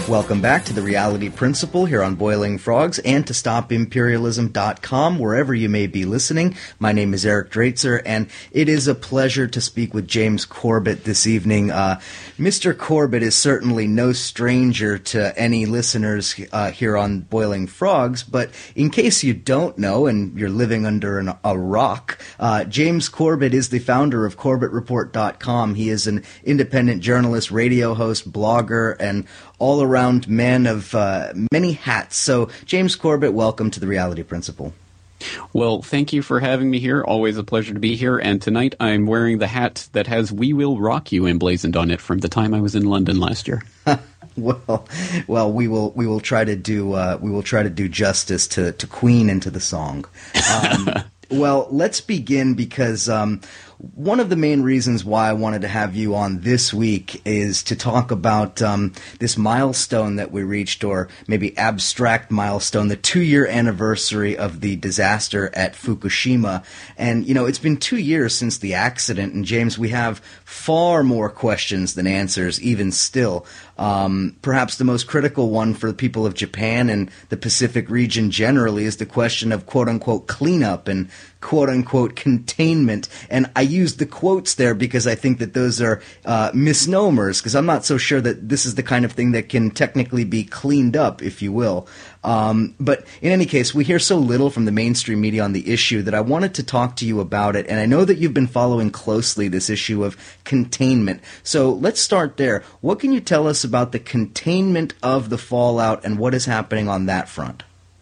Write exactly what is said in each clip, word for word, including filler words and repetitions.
Welcome back to The Reality Principle here on Boiling Frogs and to stop imperialism dot com, wherever you may be listening. My name is Eric Draitzer, and it is a pleasure to speak with James Corbett this evening. Uh, Mister Corbett is certainly no stranger to any listeners uh, here on Boiling Frogs, but in case you don't know and you're living under an, a rock, uh, James Corbett is the founder of Corbett Report dot com. He is an independent journalist, radio host, blogger, and all-around man of uh, many hats. So, James Corbett, welcome to The Reality Principle. Well, thank you for having me here. Always a pleasure to be here. And tonight I'm wearing the hat that has "We Will Rock You" emblazoned on it from the time I was in London last year. well, well, we will we will try to do uh, we will try to do justice to to Queen and to the song. Um, well, let's begin because. Um, One of the main reasons why I wanted to have you on this week is to talk about um, this milestone that we reached, or maybe abstract milestone, the two-year anniversary of the disaster at Fukushima. And, you know, it's been two years since the accident, and James, we have far more questions than answers, even still. Um, perhaps the most critical one for the people of Japan and the Pacific region generally is the question of quote-unquote cleanup and quote-unquote containment. And I use the quotes there because I think that those are uh, misnomers, because I'm not so sure that this is the kind of thing that can technically be cleaned up, if you will. Um, but in any case, we hear so little from the mainstream media on the issue that I wanted to talk to you about it. And I know that you've been following closely this issue of containment. So let's start there. What can you tell us about the containment of the fallout and what is happening on that front?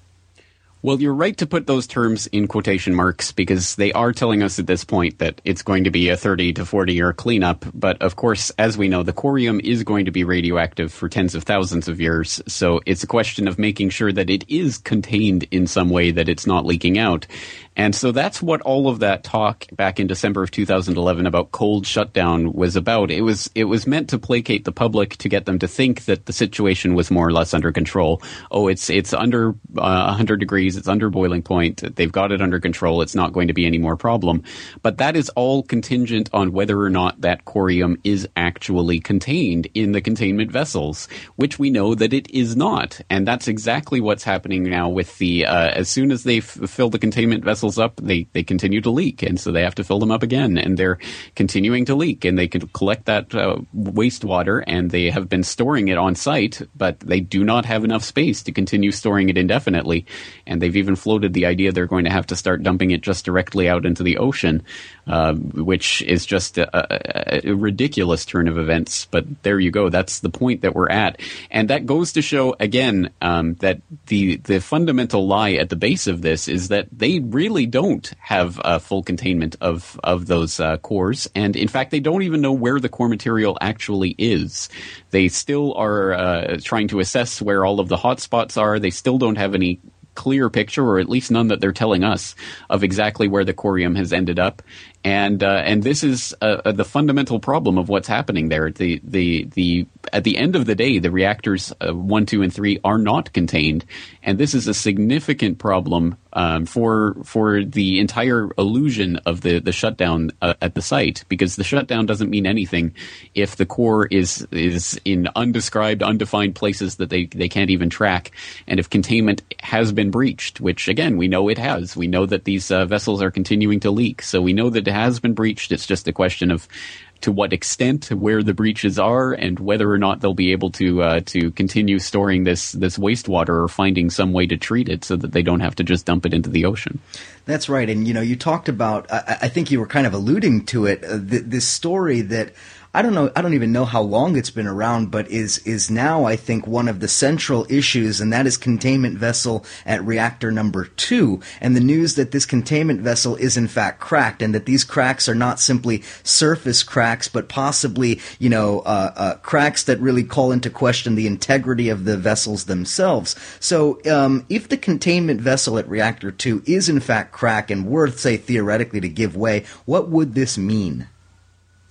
Well, you're right to put those terms in quotation marks because they are telling us at this point that it's going to be a thirty to forty year cleanup. But of course, as we know, the corium is going to be radioactive for tens of thousands of years. So it's a question of making sure that it is contained in some way, that it's not leaking out. And so that's what all of that talk back in December of two thousand eleven about cold shutdown was about. It was it was meant to placate the public, to get them to think that the situation was more or less under control. Oh, it's it's under uh, one hundred degrees, it's under boiling point, they've got it under control, it's not going to be any more problem. But that is all contingent on whether or not that corium is actually contained in the containment vessels, which we know that it is not. And that's exactly what's happening now with the, uh, as soon as they f- fill the containment vessels up, they, they continue to leak, and so they have to fill them up again, and they're continuing to leak, and they can collect that uh, wastewater, and they have been storing it on site, but they do not have enough space to continue storing it indefinitely, and they've even floated the idea they're going to have to start dumping it just directly out into the ocean, uh, which is just a, a, a ridiculous turn of events, but there you go, that's the point that we're at, and that goes to show, again, um, that the, the fundamental lie at the base of this is that they really don't have a full containment of of those uh, cores, and in fact they don't even know where the core material actually is. They still are uh, trying to assess where all of the hotspots are. They still don't have any clear picture, or at least none that they're telling us, of exactly where the corium has ended up. And uh, and this is uh, uh, the fundamental problem of what's happening there. The the the at the end of the day, the reactors uh, one, two, and three are not contained, and this is a significant problem um, for for the entire illusion of the the shutdown uh, at the site. Because the shutdown doesn't mean anything if the core is is in undescribed, undefined places that they they can't even track, and if containment has been breached, which again we know it has. We know that these uh, vessels are continuing to leak, so we know that has been breached. It's just a question of to what extent, where the breaches are, and whether or not they'll be able to uh, to continue storing this this wastewater or finding some way to treat it so that they don't have to just dump it into the ocean. That's right. And, you know, you talked about, I, I think you were kind of alluding to it, uh, th- this story that I don't know, I don't even know how long it's been around, but is is now, I think, one of the central issues, and that is containment vessel at reactor number two, and the news that this containment vessel is in fact cracked, and that these cracks are not simply surface cracks, but possibly, you know, uh, uh, cracks that really call into question the integrity of the vessels themselves. So, um, if the containment vessel at reactor two is in fact cracked and were, say, theoretically to give way, what would this mean?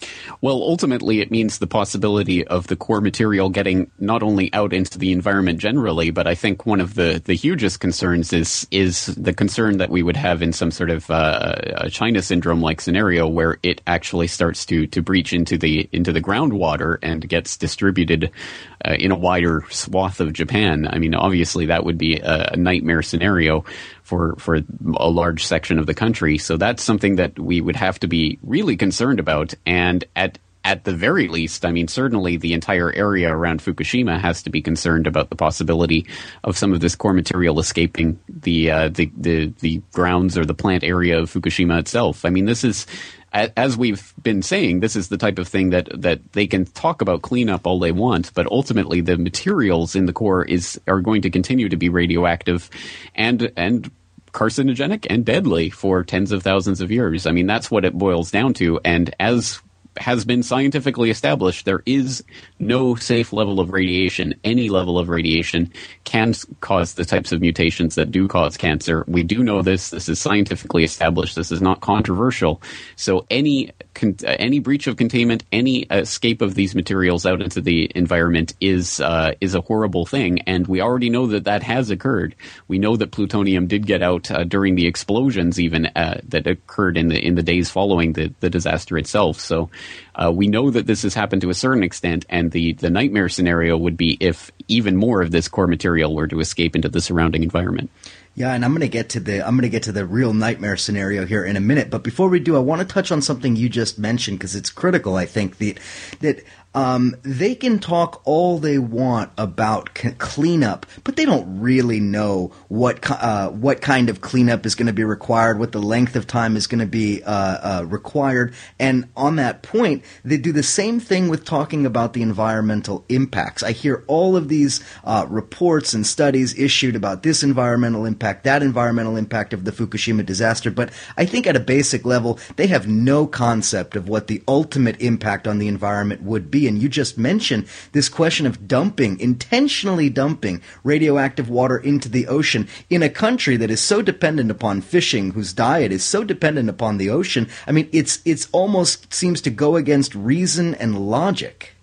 Well, ultimately, it means the possibility of the core material getting not only out into the environment generally, but I think one of the, the hugest concerns is is the concern that we would have in some sort of uh, a China syndrome-like scenario where it actually starts to to breach into the into the groundwater and gets distributed uh, in a wider swath of Japan. I mean, obviously, that would be a, a nightmare scenario for for a large section of the country. So that's something that we would have to be really concerned about. And at at the very least, I mean, certainly the entire area around Fukushima has to be concerned about the possibility of some of this core material escaping the uh, the, the the grounds or the plant area of Fukushima itself. I mean, this is, as we've been saying, this is the type of thing that, that they can talk about cleanup all they want, but ultimately the materials in the core is are going to continue to be radioactive and and carcinogenic and deadly for tens of thousands of years. I mean, that's what it boils down to. And as has been scientifically established, there is no safe level of radiation. Any level of radiation can cause the types of mutations that do cause cancer. We do know this. This is scientifically established. This is not controversial. So any con- any breach of containment, any escape of these materials out into the environment is uh, is a horrible thing. And we already know that that has occurred. We know that plutonium did get out uh, during the explosions, even uh, that occurred in the in the days following the, the disaster itself. So Uh, we know that this has happened to a certain extent, and the, the nightmare scenario would be if even more of this core material were to escape into the surrounding environment. Yeah, and I'm going to get to the I'm going to get to the real nightmare scenario here in a minute. But before we do, I want to touch on something you just mentioned because it's critical. I think that that um, they can talk all they want about c- cleanup, but they don't really know what uh, what kind of cleanup is going to be required, what the length of time is going to be uh, uh, required. And on that point, they do the same thing with talking about the environmental impacts. I hear all of these uh, reports and studies issued about this environmental impact, that environmental impact of the Fukushima disaster, but I think at a basic level, they have no concept of what the ultimate impact on the environment would be. And you just mentioned this question of dumping, intentionally dumping radioactive water into the ocean in a country that is so dependent upon fishing, whose diet is so dependent upon the ocean. I mean, it's it's almost seems to go against reason and logic.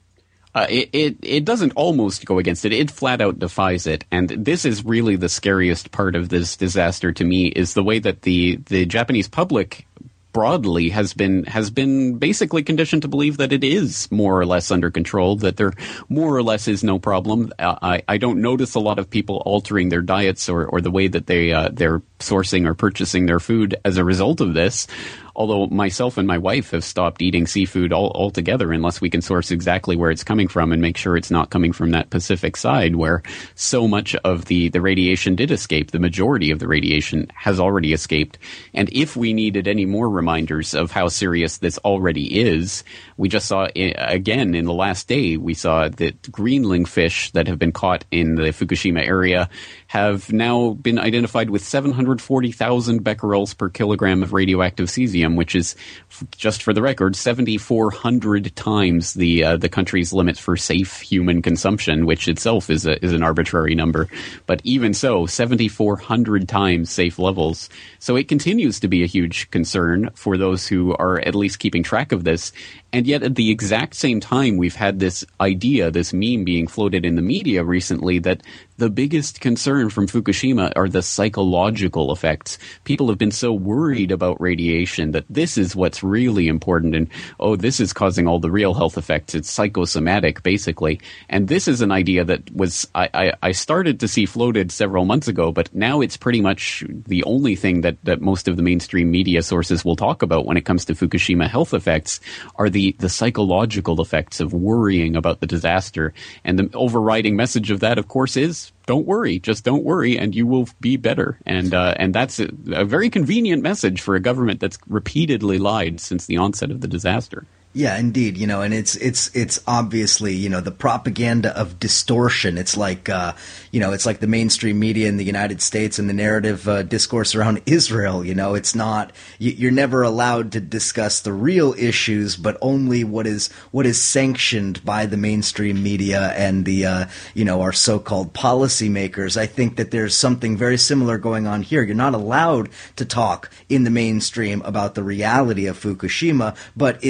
Uh, it, it it doesn't almost go against it. It flat out defies it. And this is really the scariest part of this disaster to me, is the way that the, the Japanese public broadly has been has been basically conditioned to believe that it is more or less under control, that there more or less is no problem. Uh, I, I don't notice a lot of people altering their diets or, or the way that they uh, they're sourcing or purchasing their food as a result of this. Although myself and my wife have stopped eating seafood all, altogether unless we can source exactly where it's coming from and make sure it's not coming from that Pacific side where so much of the, the radiation did escape. The majority of the radiation has already escaped. And if we needed any more reminders of how serious this already is, we just saw, again, in the last day, we saw that greenling fish that have been caught in the Fukushima area have now been identified with seven hundred forty thousand becquerels per kilogram of radioactive cesium, which is, just for the record, seven thousand four hundred times the uh, the country's limit for safe human consumption, which itself is a, is an arbitrary number. But even so, seven thousand four hundred times safe levels. So it continues to be a huge concern for those who are at least keeping track of this. And yet at the exact same time, we've had this idea, this meme being floated in the media recently that the biggest concern from Fukushima are the psychological effects. People have been so worried about radiation that this is what's really important. And, oh, this is causing all the real health effects. It's psychosomatic, basically. And this is an idea that was I, I, I started to see floated several months ago, but now it's pretty much the only thing that, that most of the mainstream media sources will talk about when it comes to Fukushima health effects are the The, the psychological effects of worrying about the disaster. And the overriding message of that, of course, is don't worry, just don't worry, and you will be better. And uh, and that's a, a very convenient message for a government that's repeatedly lied since the onset of the disaster. Yeah, indeed. You know, and it's it's it's obviously, you know, the propaganda of distortion. It's like, uh, you know, it's like the mainstream media in the United States and the narrative uh, discourse around Israel. You know, it's not you're never allowed to discuss the real issues, but only what is what is sanctioned by the mainstream media and the uh, you know, our so-called policymakers. I think that there's something very similar going on here. You're not allowed to talk in the mainstream about the reality of Fukushima, but it's okay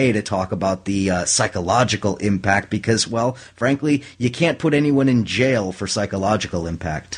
way to talk about the uh, psychological impact because, well, frankly, you can't put anyone in jail for psychological impact.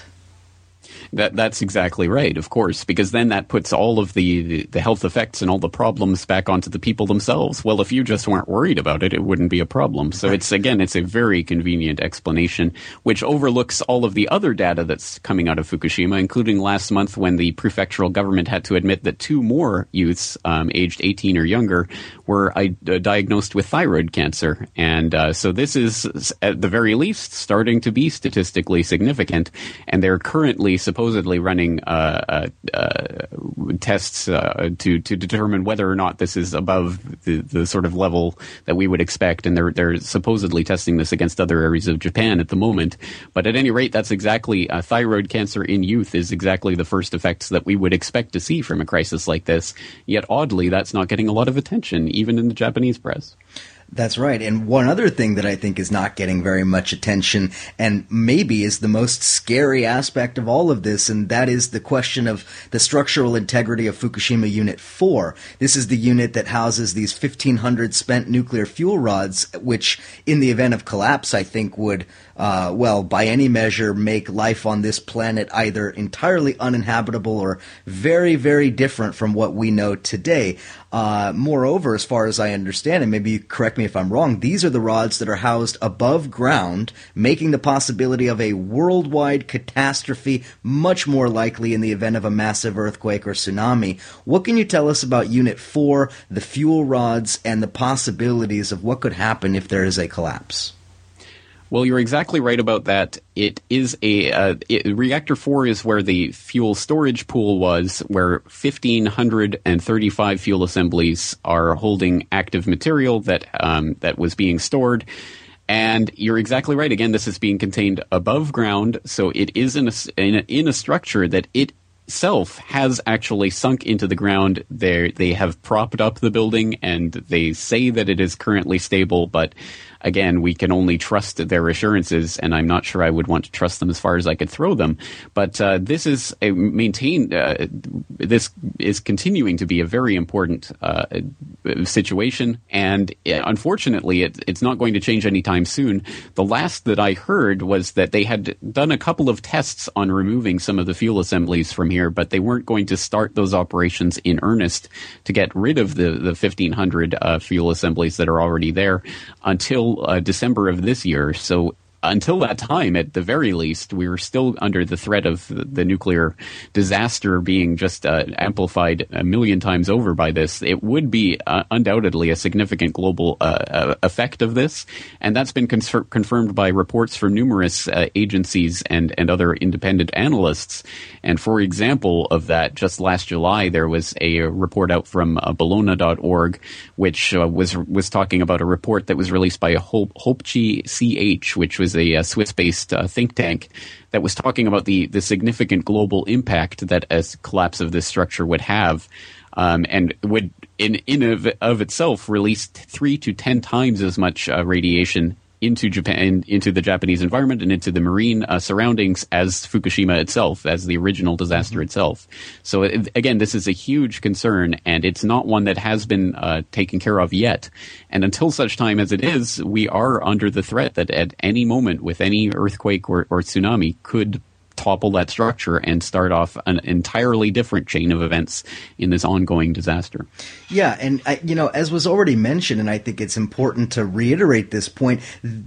That that's exactly right, of course, because then that puts all of the, the health effects and all the problems back onto the people themselves. Well, if you just weren't worried about it, it wouldn't be a problem. So it's, again, it's a very convenient explanation, which overlooks all of the other data that's coming out of Fukushima, including last month when the prefectural government had to admit that two more youths um, aged eighteen or younger were uh, diagnosed with thyroid cancer. And uh, so this is, at the very least, starting to be statistically significant, and they're currently supposedly running uh, uh, uh, tests uh, to to determine whether or not this is above the, the sort of level that we would expect, and they're they're supposedly testing this against other areas of Japan at the moment. But at any rate, that's exactly uh, thyroid cancer in youth is exactly the first effects that we would expect to see from a crisis like this. Yet oddly, that's not getting a lot of attention, even in the Japanese press. That's right. And one other thing that I think is not getting very much attention and maybe is the most scary aspect of all of this, and that is the question of the structural integrity of Fukushima Unit four. This is the unit that houses these fifteen hundred spent nuclear fuel rods, which in the event of collapse, I think would, uh, well, by any measure, make life on this planet either entirely uninhabitable or very, very different from what we know today. Uh, moreover, as far as I understand, and maybe you correct me if I'm wrong, these are the rods that are housed above ground, making the possibility of a worldwide catastrophe much more likely in the event of a massive earthquake or tsunami. What can you tell us about Unit four, the fuel rods, and the possibilities of what could happen if there is a collapse? Well, you're exactly right about that. It is a uh, it, reactor four is where the fuel storage pool was, where one thousand five hundred thirty-five fuel assemblies are holding active material that um, that was being stored. And you're exactly right. Again, this is being contained above ground, so it is in a, in a, in a structure that it itself has actually sunk into the ground. They they have propped up the building, and they say that it is currently stable, but again, we can only trust their assurances, and I'm not sure I would want to trust them as far as I could throw them. But uh, this is a maintained. Uh, this is continuing to be a very important uh, situation, and uh, unfortunately, it, it's not going to change anytime soon. The last that I heard was that they had done a couple of tests on removing some of the fuel assemblies from here, but they weren't going to start those operations in earnest to get rid of the the fifteen hundred uh, fuel assemblies that are already there until Uh, December of this year. So until that time, at the very least, we were still under the threat of the, the nuclear disaster being just uh, amplified a million times over by this. It would be uh, undoubtedly a significant global uh, uh, effect of this, and that's been con- confirmed by reports from numerous uh, agencies and, and other independent analysts. And for example of that, just last July, there was a report out from uh, Bellona dot org, which uh, was was talking about a report that was released by Hol- Holpchi C H, which was a, a Swiss-based uh, think tank that was talking about the, the significant global impact that a collapse of this structure would have, um, and would in in of, of itself release three to ten times as much uh, radiation into Japan, into the Japanese environment and into the marine uh, surroundings as Fukushima itself, as the original disaster mm-hmm. itself. So it, again, this is a huge concern, and it's not one that has been uh, taken care of yet. And until such time as it is, we are under the threat that at any moment, with any earthquake or, or tsunami, could topple that structure and start off an entirely different chain of events in this ongoing disaster. Yeah, and I, you know, as was already mentioned, and I think it's important to reiterate this point,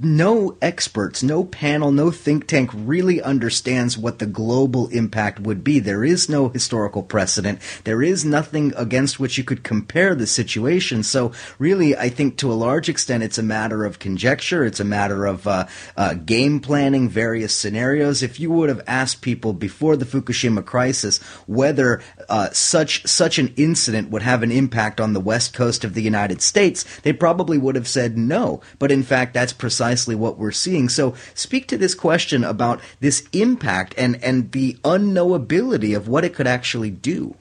no experts, no panel, no think tank really understands what the global impact would be. There is no historical precedent. There is nothing against which you could compare the situation. So really, I think to a large extent, it's a matter of conjecture. It's a matter of uh, uh, game planning, various scenarios. If you would have asked asked people before the Fukushima crisis whether uh, such such an incident would have an impact on the west coast of the United States, they probably would have said no. But in fact, that's precisely what we're seeing. So speak to this question about this impact and, and the unknowability of what it could actually do.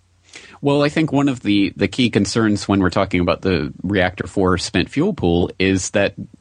Well, I think one of the, the key concerns when we're talking about the reactor four spent fuel pool is that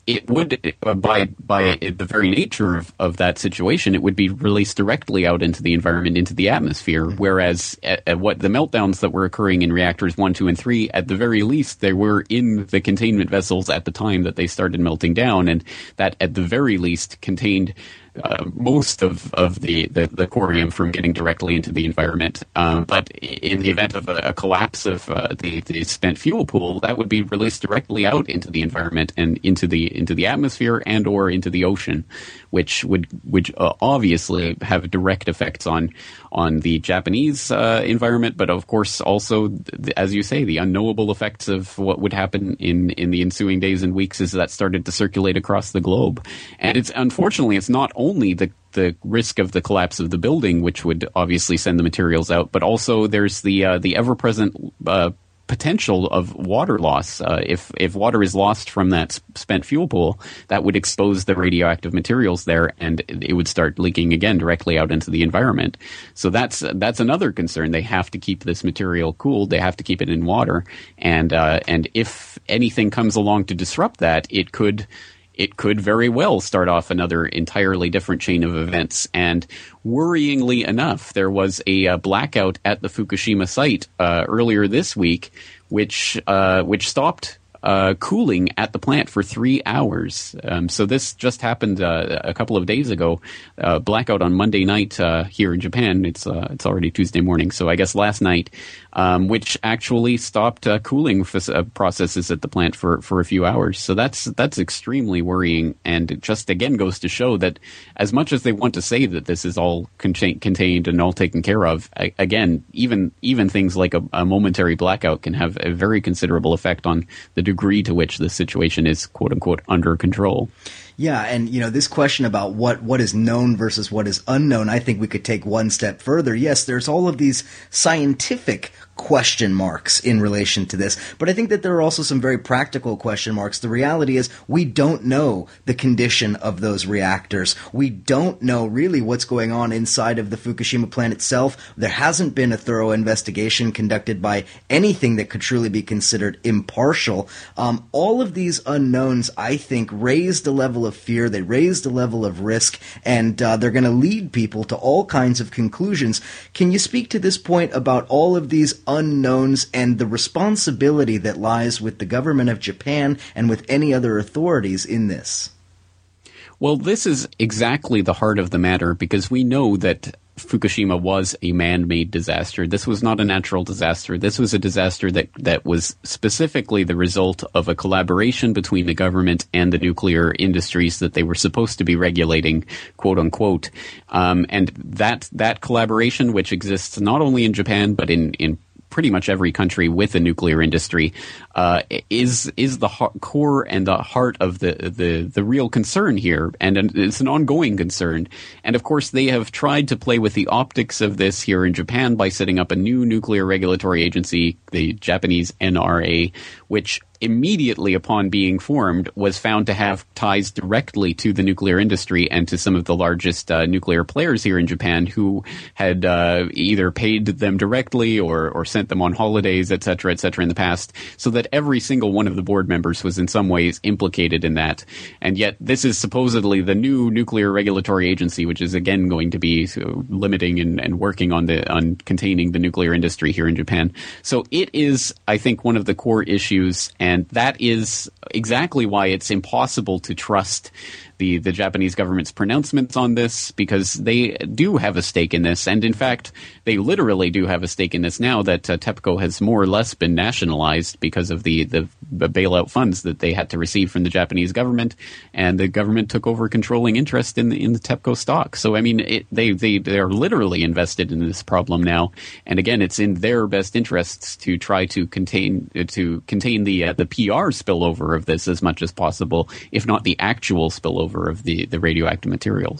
it would, uh, by by the very nature of, of that situation, it would be released directly out into the environment, into the atmosphere. Mm-hmm. Whereas at, at what the meltdowns that were occurring in reactors one, two, and three, at the very least, they were in the containment vessels at the time that they started melting down, and that at the very least contained Uh, most of, of the, the, the corium from getting directly into the environment. Um, but in the event of a, a collapse of uh, the, the spent fuel pool, that would be released directly out into the environment and into the into the atmosphere and or into the ocean, which would which uh, obviously have direct effects on on the Japanese uh, environment, but of course also, th- as you say, the unknowable effects of what would happen in, in the ensuing days and weeks as that started to circulate across the globe. And it's unfortunately, it's not only the the risk of the collapse of the building, which would obviously send the materials out, but also there's the uh, the ever-present uh, potential of water loss. Uh, if if water is lost from that spent fuel pool, that would expose the radioactive materials there, and it would start leaking again directly out into the environment. So that's that's another concern. They have to keep this material cooled. They have to keep it in water, and uh, and if anything comes along to disrupt that, it could. It could very well start off another entirely different chain of events. And worryingly enough, there was a uh, blackout at the Fukushima site uh, earlier this week, which uh, which stopped uh, cooling at the plant for three hours. Um, so this just happened uh, a couple of days ago. Uh, blackout on Monday night uh, here in Japan. It's uh, it's already Tuesday morning, so I guess last night. Um, which actually stopped uh, cooling f- uh, processes at the plant for, for a few hours. So that's that's extremely worrying, and it just again goes to show that as much as they want to say that this is all con- contained and all taken care of, a- again, even even things like a, a momentary blackout can have a very considerable effect on the degree to which the situation is quote unquote under control. Yeah, and you know, this question about what, what is known versus what is unknown, I think we could take one step further. Yes, there's all of these scientific question marks in relation to this, but I think that there are also some very practical question marks. The reality is we don't know the condition of those reactors. We don't know really what's going on inside of the Fukushima plant itself. There hasn't been a thorough investigation conducted by anything that could truly be considered impartial. Um, all of these unknowns, I think, raise the level of fear, they raise the level of risk, and uh, they're going to lead people to all kinds of conclusions. Can you speak to this point about all of these unknowns and the responsibility that lies with the government of Japan and with any other authorities in this? Well, this is exactly the heart of the matter, because we know that Fukushima was a man-made disaster. This was not a natural disaster. This was a disaster that, that was specifically the result of a collaboration between the government and the nuclear industries that they were supposed to be regulating, quote unquote. Um, and that that collaboration, which exists not only in Japan but in, in pretty much every country with a nuclear industry, uh, is is the ha- core and the heart of the, the the real concern here, and it's an ongoing concern. And of course, they have tried to play with the optics of this here in Japan by setting up a new nuclear regulatory agency, the Japanese N R A, which immediately upon being formed was found to have ties directly to the nuclear industry and to some of the largest uh, nuclear players here in Japan, who had uh, either paid them directly or, or sent them on holidays, et cetera, et cetera, in the past, so that every single one of the board members was in some ways implicated in that. And yet this is supposedly the new nuclear regulatory agency, which is again going to be so limiting and, and working on the on containing the nuclear industry here in Japan. So it is, I think, one of the core issues. And that is exactly why it's impossible to trust the, the Japanese government's pronouncements on this, because they do have a stake in this. And in fact, they literally do have a stake in this now that uh, TEPCO has more or less been nationalized because of the, the, the bailout funds that they had to receive from the Japanese government. And the government took over controlling interest in the, in the TEPCO stock. So, I mean, it, they, they, they are literally invested in this problem now. And again, it's in their best interests to try to contain, to contain the, uh, the P R spillover of this as much as possible, if not the actual spillover of the, the radioactive materials.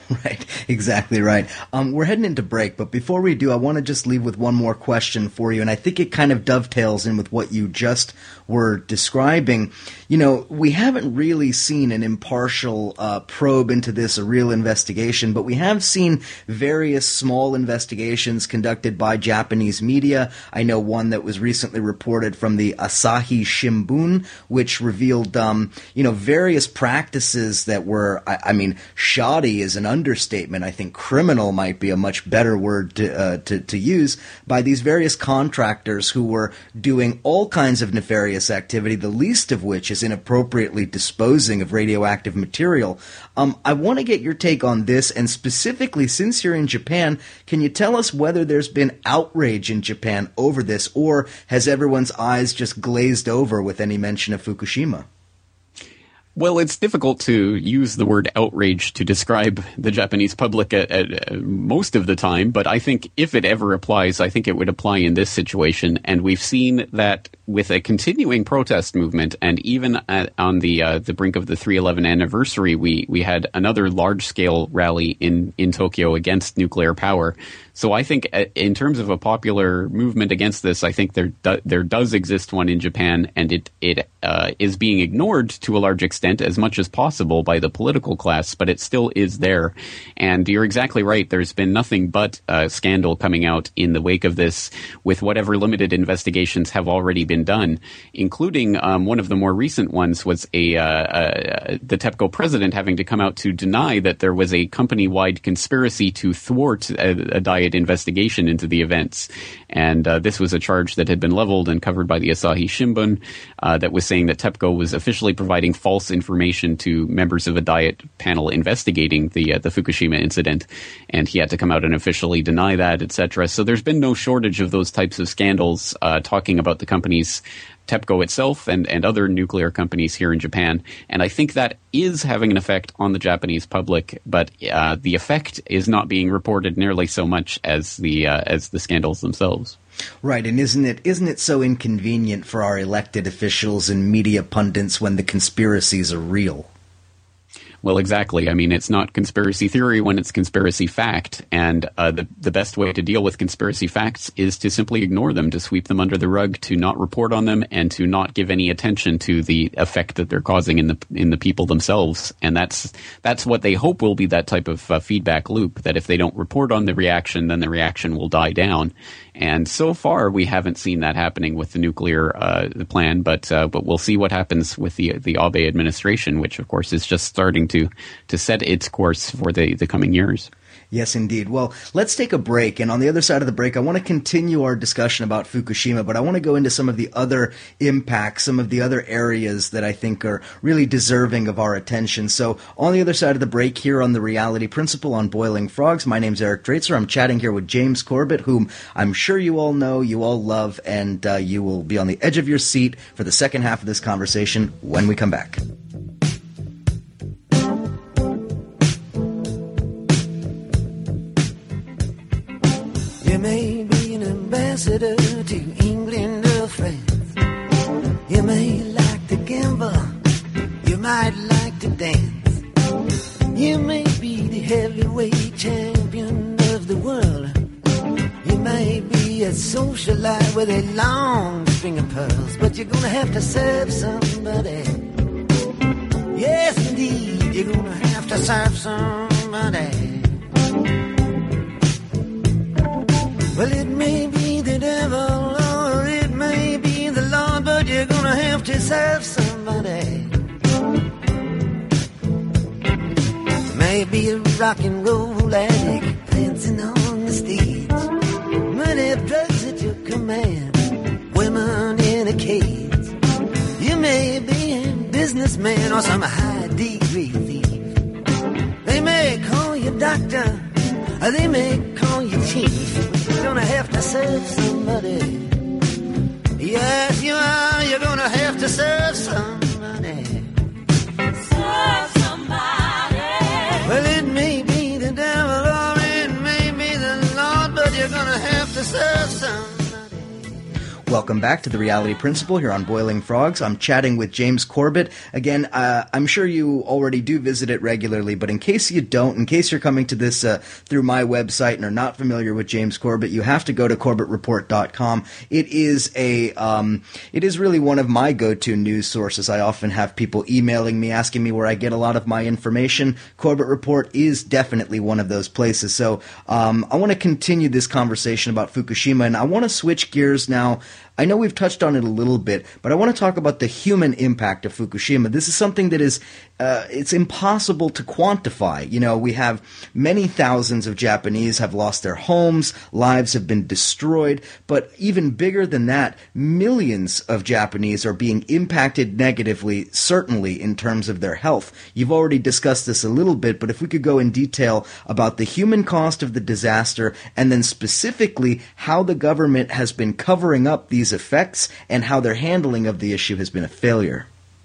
Right, exactly right. Um, we're heading into break, but before we do, I want to just leave with one more question for you, and I think it kind of dovetails in with what you just were describing. You know, we haven't really seen an impartial uh, probe into this, a real investigation, but we have seen various small investigations conducted by Japanese media. I know one that was recently reported from the Asahi Shimbun, which revealed, um, you know, various practices that were, I, I mean, shoddy is an understatement. I think criminal might be a much better word to, uh, to, to use, by these various contractors who were doing all kinds of nefarious activity, the least of which is inappropriately disposing of radioactive material. Um, I want to get your take on this, and specifically, since you're in Japan, can you tell us whether there's been outrage in Japan over this, or has everyone's eyes just glazed over with any mention of Fukushima? Well, it's difficult to use the word outrage to describe the Japanese public at, at, at most of the time, but I think if it ever applies, I think it would apply in this situation. And we've seen that with a continuing protest movement, and even at, on the uh, the brink of the three eleven anniversary, we we had another large-scale rally in, in Tokyo against nuclear power. So I think in terms of a popular movement against this, I think there do, there does exist one in Japan, and it it uh, is being ignored to a large extent as much as possible by the political class, but it still is there. And you're exactly right. There's been nothing but uh, scandal coming out in the wake of this, with whatever limited investigations have already been done, including um, one of the more recent ones was a uh, uh, the TEPCO president having to come out to deny that there was a company-wide conspiracy to thwart a, a diet investigation into the events. And uh, this was a charge that had been leveled and covered by the Asahi Shimbun uh, that was saying that TEPCO was officially providing false information to members of a diet panel investigating the uh, the Fukushima incident. And he had to come out and officially deny that, et cetera. So there's been no shortage of those types of scandals uh, talking about the company's TEPCO itself and, and other nuclear companies here in Japan. And I think that is having an effect on the Japanese public, but uh, the effect is not being reported nearly so much as the uh, as the scandals themselves. Right, and isn't it isn't it so inconvenient for our elected officials and media pundits when the conspiracies are real? Well, exactly. I mean, it's not conspiracy theory when it's conspiracy fact. And uh, the, the best way to deal with conspiracy facts is to simply ignore them, to sweep them under the rug, to not report on them, and to not give any attention to the effect that they're causing in the in the people themselves. And that's that's what they hope will be that type of uh, feedback loop, that if they don't report on the reaction, then the reaction will die down. And so far, we haven't seen that happening with the nuclear uh, plan, but uh, but we'll see what happens with the the Abe administration, which, of course, is just starting to to set its course for the, the coming years. Yes, indeed. Well, let's take a break. And on the other side of the break, I want to continue our discussion about Fukushima, but I want to go into some of the other impacts, some of the other areas that I think are really deserving of our attention. So on the other side of the break here on The Reality Principle on Boiling Frogs, my name's Eric Draitser. I'm chatting here with James Corbett, whom I'm sure you all know, you all love, and uh, you will be on the edge of your seat for the second half of this conversation when we come back. You may be an ambassador to England or France. You may like to gamble. You might like to dance. You may be the heavyweight champion of the world. You may be a socialite with a long string of pearls, but you're gonna have to serve somebody. Yes, indeed, you're gonna have to serve somebody. Well, it may be the devil or it may be the Lord, but you're gonna have to serve somebody. Maybe a rock and roll addict dancing on the stage. Money, drugs at your command, women in a cage. You may be a businessman or some high degree thief. They may call you doctor, or they may call you chief. You're gonna have to serve somebody. Yes, you are. You're gonna have to serve somebody. Serve somebody. Well, it may be the devil or it may be the Lord, but you're gonna have to serve somebody. Welcome back to The Reality Principle here on Boiling Frogs. I'm chatting with James Corbett. Again, uh, I'm sure you already do visit it regularly, but in case you don't, in case you're coming to this uh, through my website and are not familiar with James Corbett, you have to go to corbett report dot com. It is a, um, it is really one of my go-to news sources. I often have people emailing me, asking me where I get a lot of my information. Corbett Report is definitely one of those places. So um, I want to continue this conversation about Fukushima, and I want to switch gears now. I know we've touched on it a little bit, but I want to talk about the human impact of Fukushima. This is something that is, uh, it's impossible to quantify. You know, we have many thousands of Japanese have lost their homes, lives have been destroyed, but even bigger than that, millions of Japanese are being impacted negatively, certainly in terms of their health. You've already discussed this a little bit, but if we could go in detail about the human cost of the disaster, and then specifically how the government has been covering up these effects and how their handling of the issue has been a failure.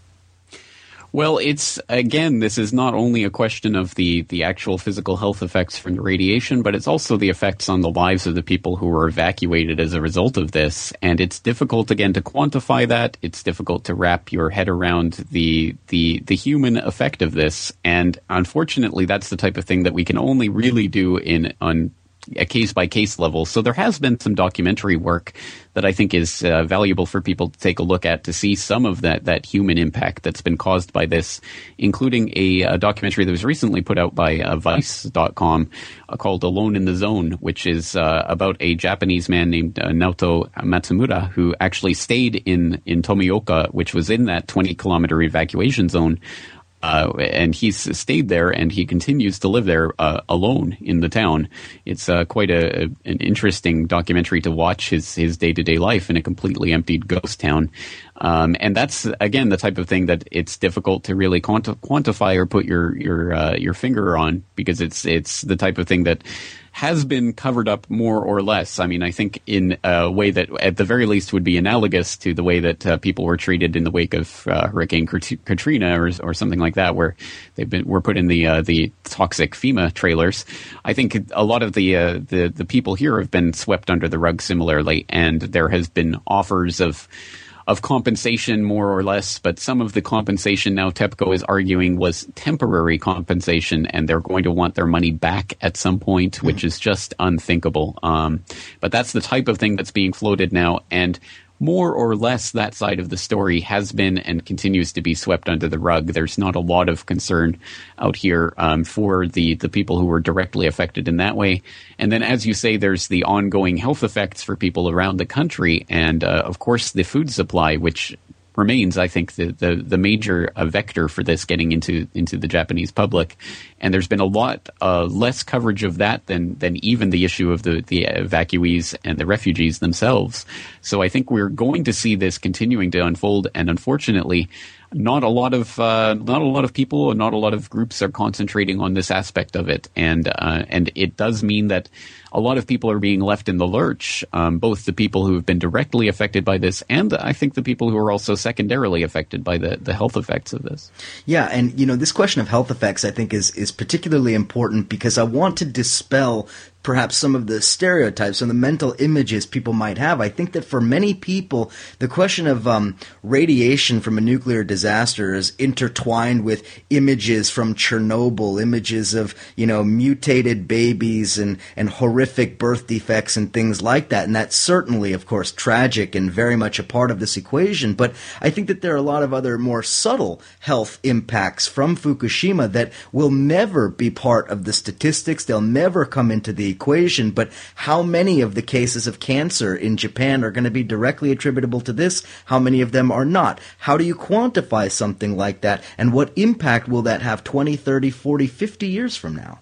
Well, it's, again, this is not only a question of the, the actual physical health effects from the radiation, but it's also the effects on the lives of the people who were evacuated as a result of this. And it's difficult, again, to quantify that. It's difficult to wrap your head around the, the, the human effect of this. And unfortunately, that's the type of thing that we can only really do in, on a case-by-case level. So there has been some documentary work that I think is uh, valuable for people to take a look at to see some of that, that human impact that's been caused by this, including a, a documentary that was recently put out by uh, Vice dot com uh, called Alone in the Zone, which is uh, about a Japanese man named uh, Naoto Matsumura who actually stayed in, in Tomioka, which was in that twenty-kilometer evacuation zone. Uh, and he's stayed there, and he continues to live there uh, alone in the town. It's uh, quite a, a an interesting documentary to watch his his day to day life in a completely emptied ghost town. Um, and that's again the type of thing that it's difficult to really quanti- quantify or put your your uh, your finger on, because it's it's the type of thing that has been covered up more or less. I mean, I think in a way that at the very least would be analogous to the way that uh, people were treated in the wake of uh, Hurricane Katrina or, or something like that, where they've been were put in the uh, the toxic FEMA trailers. I think a lot of the, uh, the the people here have been swept under the rug similarly, and there has been offers of of compensation more or less, but some of the compensation now TEPCO is arguing was temporary compensation, and they're going to want their money back at some point, mm-hmm. which is just unthinkable. Um, but that's the type of thing that's being floated now, and more or less that side of the story has been and continues to be swept under the rug. There's not a lot of concern out here um, for the, the people who were directly affected in that way. And then, as you say, there's the ongoing health effects for people around the country. And, uh, of course, the food supply, which remains, I think, the, the, the major uh, vector for this getting into, into the Japanese public. And there's been a lot uh, less coverage of that than, than even the issue of the, the evacuees and the refugees themselves. So I think we're going to see this continuing to unfold. And unfortunately, not a lot of uh, not a lot of people and not a lot of groups are concentrating on this aspect of it, and uh, and it does mean that a lot of people are being left in the lurch. Um, both the people who have been directly affected by this, and I think the people who are also secondarily affected by the, the health effects of this. Yeah, and you know, this question of health effects, I think, is is particularly important because I want to dispel perhaps some of the stereotypes and the mental images people might have. I think that for many people, the question of um, radiation from a nuclear disaster is intertwined with images from Chernobyl, images of, you know, mutated babies and, and horrific birth defects and things like that. And that's certainly, of course, tragic and very much a part of this equation. But I think that there are a lot of other more subtle health impacts from Fukushima that will never be part of the statistics. They'll never come into the equation, but how many of the cases of cancer in Japan are going to be directly attributable to this? How many of them are not? How do you quantify something like that? And what impact will that have twenty, thirty, forty, fifty years from now?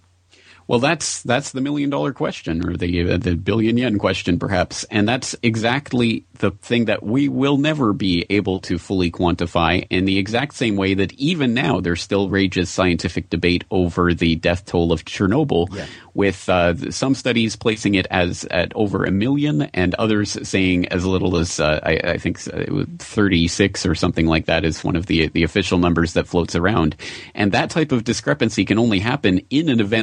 Well, that's that's the million dollar question, or the uh, the billion yen question, perhaps, and that's exactly the thing that we will never be able to fully quantify. In the exact same way that even now there still rages scientific debate over the death toll of Chernobyl, yeah. with uh, some studies placing it as at over a million, and others saying as little as uh, I, I think thirty-six or something like that is one of the the official numbers that floats around. And that type of discrepancy can only happen in an event like this,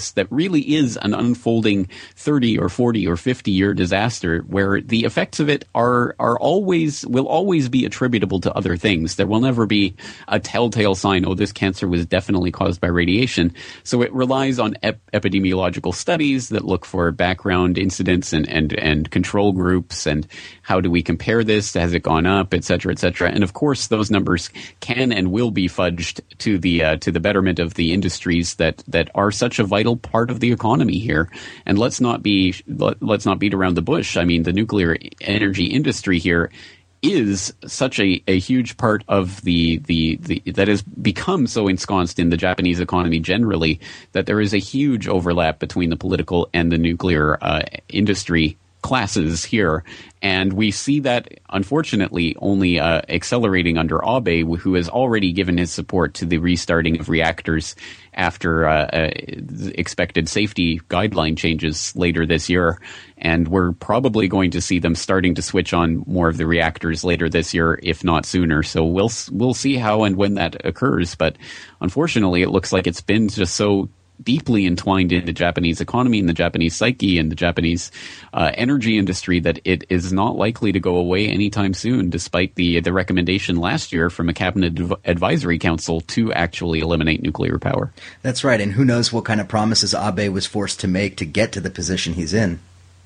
this that really is an unfolding thirty or forty or fifty year disaster where the effects of it are are always will always be attributable to other things. There will never be a telltale sign, oh, this cancer was definitely caused by radiation. So it relies on ep- epidemiological studies that look for background incidents and, and, and control groups and how do we compare this? Has it gone up, et cetera, et cetera. And of course, those numbers can and will be fudged to the uh, to the betterment of the industries that, that are such a vital part of the economy here. And let's not be let, let's not beat around the bush. I mean, the nuclear energy industry here is such a, a huge part of the, the, the that has become so ensconced in the Japanese economy generally that there is a huge overlap between the political and the nuclear uh, industry classes here. And we see that, unfortunately, only uh, accelerating under Abe, who has already given his support to the restarting of reactors after uh, uh, expected safety guideline changes later this year. And we're probably going to see them starting to switch on more of the reactors later this year, if not sooner. So we'll we'll see how and when that occurs. But unfortunately, it looks like it's been just so deeply entwined in the Japanese economy and the Japanese psyche and the Japanese uh, energy industry that it is not likely to go away anytime soon, despite the the recommendation last year from a cabinet adv- advisory council to actually eliminate nuclear power. That's right, and who knows what kind of promises Abe was forced to make to get to the position he's in.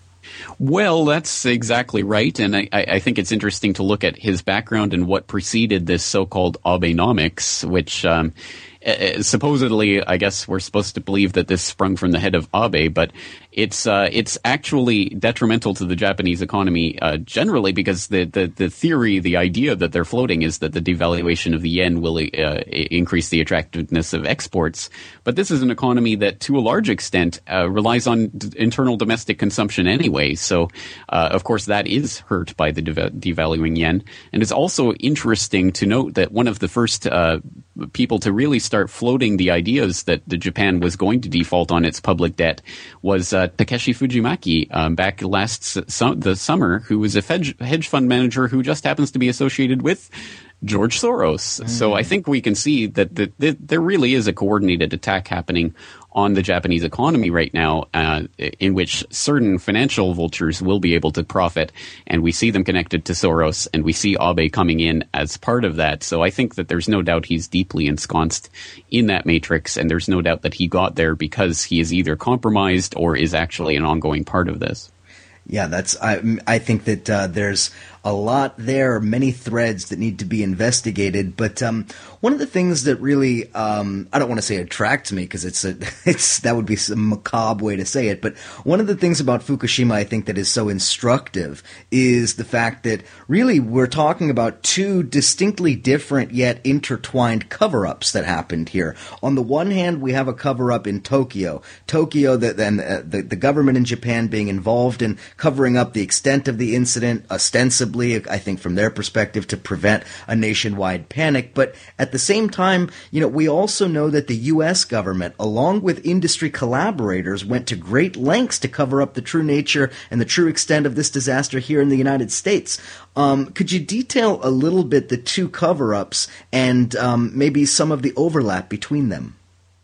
Well, that's exactly right, and I, I think it's interesting to look at his background and what preceded this so-called Abenomics, which um, uh, supposedly, I guess we're supposed to believe that this sprung from the head of Abe, but it's uh, it's actually detrimental to the Japanese economy uh, generally because the, the, the theory, the idea that they're floating is that the devaluation of the yen will uh, increase the attractiveness of exports. But this is an economy that, to a large extent, uh, relies on d- internal domestic consumption anyway. So, uh, of course, that is hurt by the dev- devaluing yen. And it's also interesting to note that one of the first uh, people to really start floating the ideas that the Japan was going to default on its public debt was uh, Takeshi Fujimaki um, back last su- the summer, who was a hedge, hedge fund manager who just happens to be associated with George Soros. Mm. So I think we can see that, that, that there really is a coordinated attack happening on the Japanese economy right now, uh, in which certain financial vultures will be able to profit. And we see them connected to Soros, and we see Abe coming in as part of that. So I think that there's no doubt he's deeply ensconced in that matrix, and there's no doubt that he got there because he is either compromised or is actually an ongoing part of this. Yeah, that's. I, I think that uh, there's a lot there, many threads that need to be investigated. But um, one of the things that really, um, I don't want to say attracts me because it's a, it's that would be some macabre way to say it. But one of the things about Fukushima, I think, that is so instructive is the fact that really we're talking about two distinctly different yet intertwined cover-ups that happened here. On the one hand, we have a cover-up in Tokyo, Tokyo, that and uh, the the government in Japan being involved in covering up the extent of the incident, ostensibly, I think, from their perspective, to prevent a nationwide panic. But at the same time, you know, we also know that the U S government, along with industry collaborators, went to great lengths to cover up the true nature and the true extent of this disaster here in the United States. Um, could you detail a little bit the two cover-ups and um, maybe some of the overlap between them?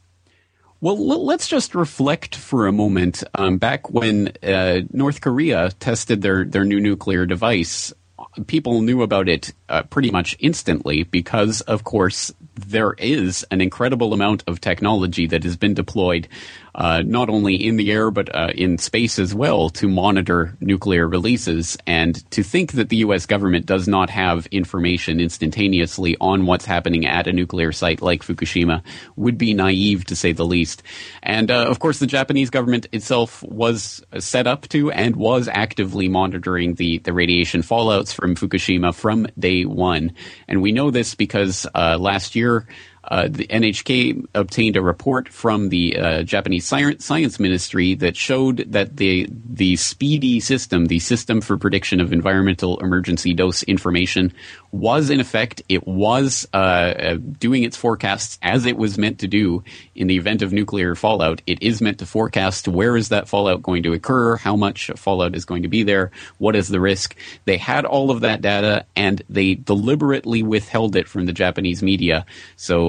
Well, let's just reflect for a moment. Um, back when uh, North Korea tested their, their new nuclear device, people knew about it uh, pretty much instantly because, of course, there is an incredible amount of technology that has been deployed uh, not only in the air but uh, in space as well to monitor nuclear releases. And to think that the U S government does not have information instantaneously on what's happening at a nuclear site like Fukushima would be naive, to say the least. And, uh, of course, the Japanese government itself was set up to and was actively monitoring the, the radiation fallouts from Fukushima from day one. And we know this because uh, last year, Uh, the N H K obtained a report from the uh, Japanese Science Ministry that showed that the the SPEEDY system, the System for Prediction of Environmental Emergency Dose Information, was in effect. It was uh, uh, doing its forecasts as it was meant to do in the event of nuclear fallout. It is meant to forecast where is that fallout going to occur, how much fallout is going to be there, what is the risk. They had all of that data, and they deliberately withheld it from the Japanese media. So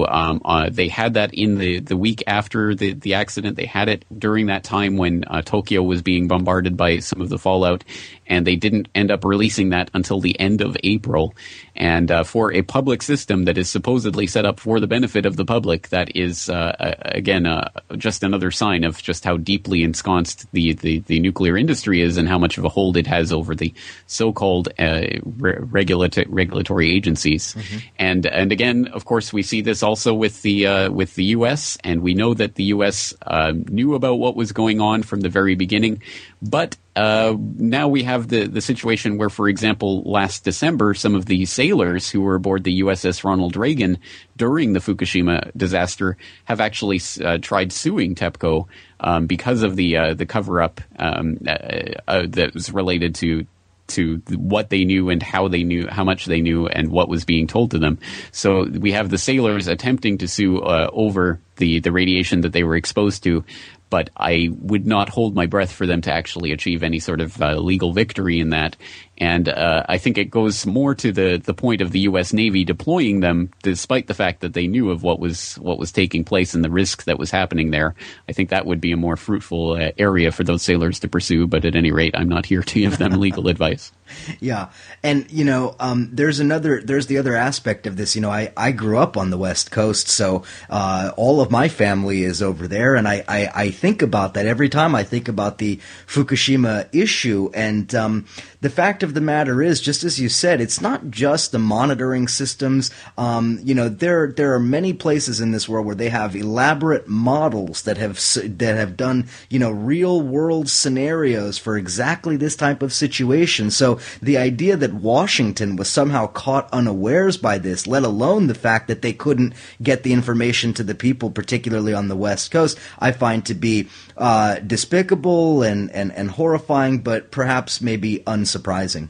um, uh, they had that in the, the week after the, the accident. They had it during that time when uh, Tokyo was being bombarded by some of the fallout, and they didn't end up releasing that until the end of April. And uh, for a public system that is supposedly set up for the benefit of the public, that is, uh, again, uh, just another sign of just how deeply ensconced the, the, the nuclear industry is and how much of a hold it has over the so-called uh, re- regulata- regulatory agencies. Mm-hmm. And and again, of course, we see this also with the uh, with the U S, and we know that the U S uh, knew about what was going on from the very beginning. But uh, now we have the, the situation where, for example, last December, some of the sailors who were aboard the U S S Ronald Reagan during the Fukushima disaster have actually uh, tried suing TEPCO um, because of the uh, the cover-up um, uh, uh, that was related to to what they knew and how they knew, how much they knew, and what was being told to them. So we have the sailors attempting to sue uh, over the, the radiation that they were exposed to, but I would not hold my breath for them to actually achieve any sort of uh, legal victory in that. And uh, I think it goes more to the, the point of the U S Navy deploying them, despite the fact that they knew of what was what was taking place and the risk that was happening there. I think that would be a more fruitful uh, area for those sailors to pursue. But at any rate, I'm not here to give them legal advice. Yeah. And, you know, um, there's another, there's the other aspect of this. You know, I, I grew up on the West Coast, so uh, all of my family is over there. And I, I, I think about that every time I think about the Fukushima issue. And um, the fact of the matter is, just as you said, it's not just the monitoring systems. Um, you know, there there are many places in this world where they have elaborate models that have that have done, you know, real world scenarios for exactly this type of situation. So the idea that Washington was somehow caught unawares by this, let alone the fact that they couldn't get the information to the people, particularly on the West Coast, I find to be uh, despicable and, and, and horrifying, but perhaps maybe unsurprising.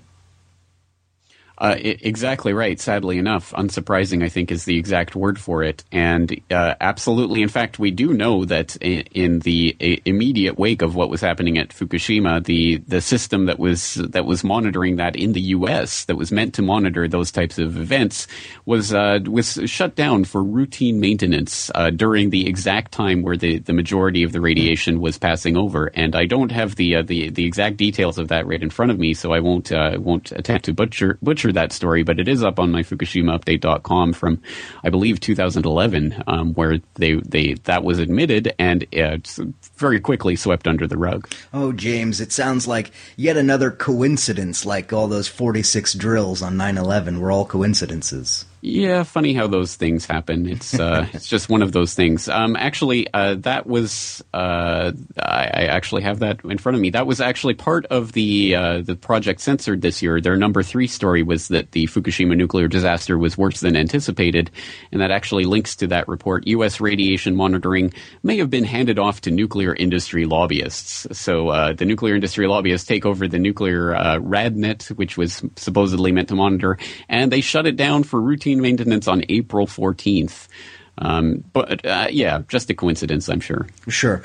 Uh, exactly right. Sadly enough, unsurprising, I think, is the exact word for it. And uh, absolutely, in fact, we do know that in, in the a, immediate wake of what was happening at Fukushima, the the system that was that was monitoring that in the U S, that was meant to monitor those types of events, was uh, was shut down for routine maintenance uh, during the exact time where the, the majority of the radiation was passing over. And I don't have the uh, the the exact details of that right in front of me, so I won't uh, won't attempt to butcher butcher that story, but it is up on my Fukushima Update dot com from, I believe, two thousand eleven, um, where they, they that was admitted and uh, very quickly swept under the rug. Oh, James, it sounds like yet another coincidence, like all those forty-six drills on nine eleven were all coincidences. Yeah, funny how those things happen. It's uh, it's just one of those things. Um, actually, uh, that was uh, I, I actually have that in front of me. That was actually part of the uh, the project censored this year. Their number three story was that the Fukushima nuclear disaster was worse than anticipated, and that actually links to that report. U S radiation monitoring may have been handed off to nuclear industry lobbyists. So uh, the nuclear industry lobbyists take over the nuclear uh, RadNet, which was supposedly meant to monitor, and they shut it down for routine maintenance on April fourteenth. Um, but uh, yeah, just a coincidence, I'm sure. Sure.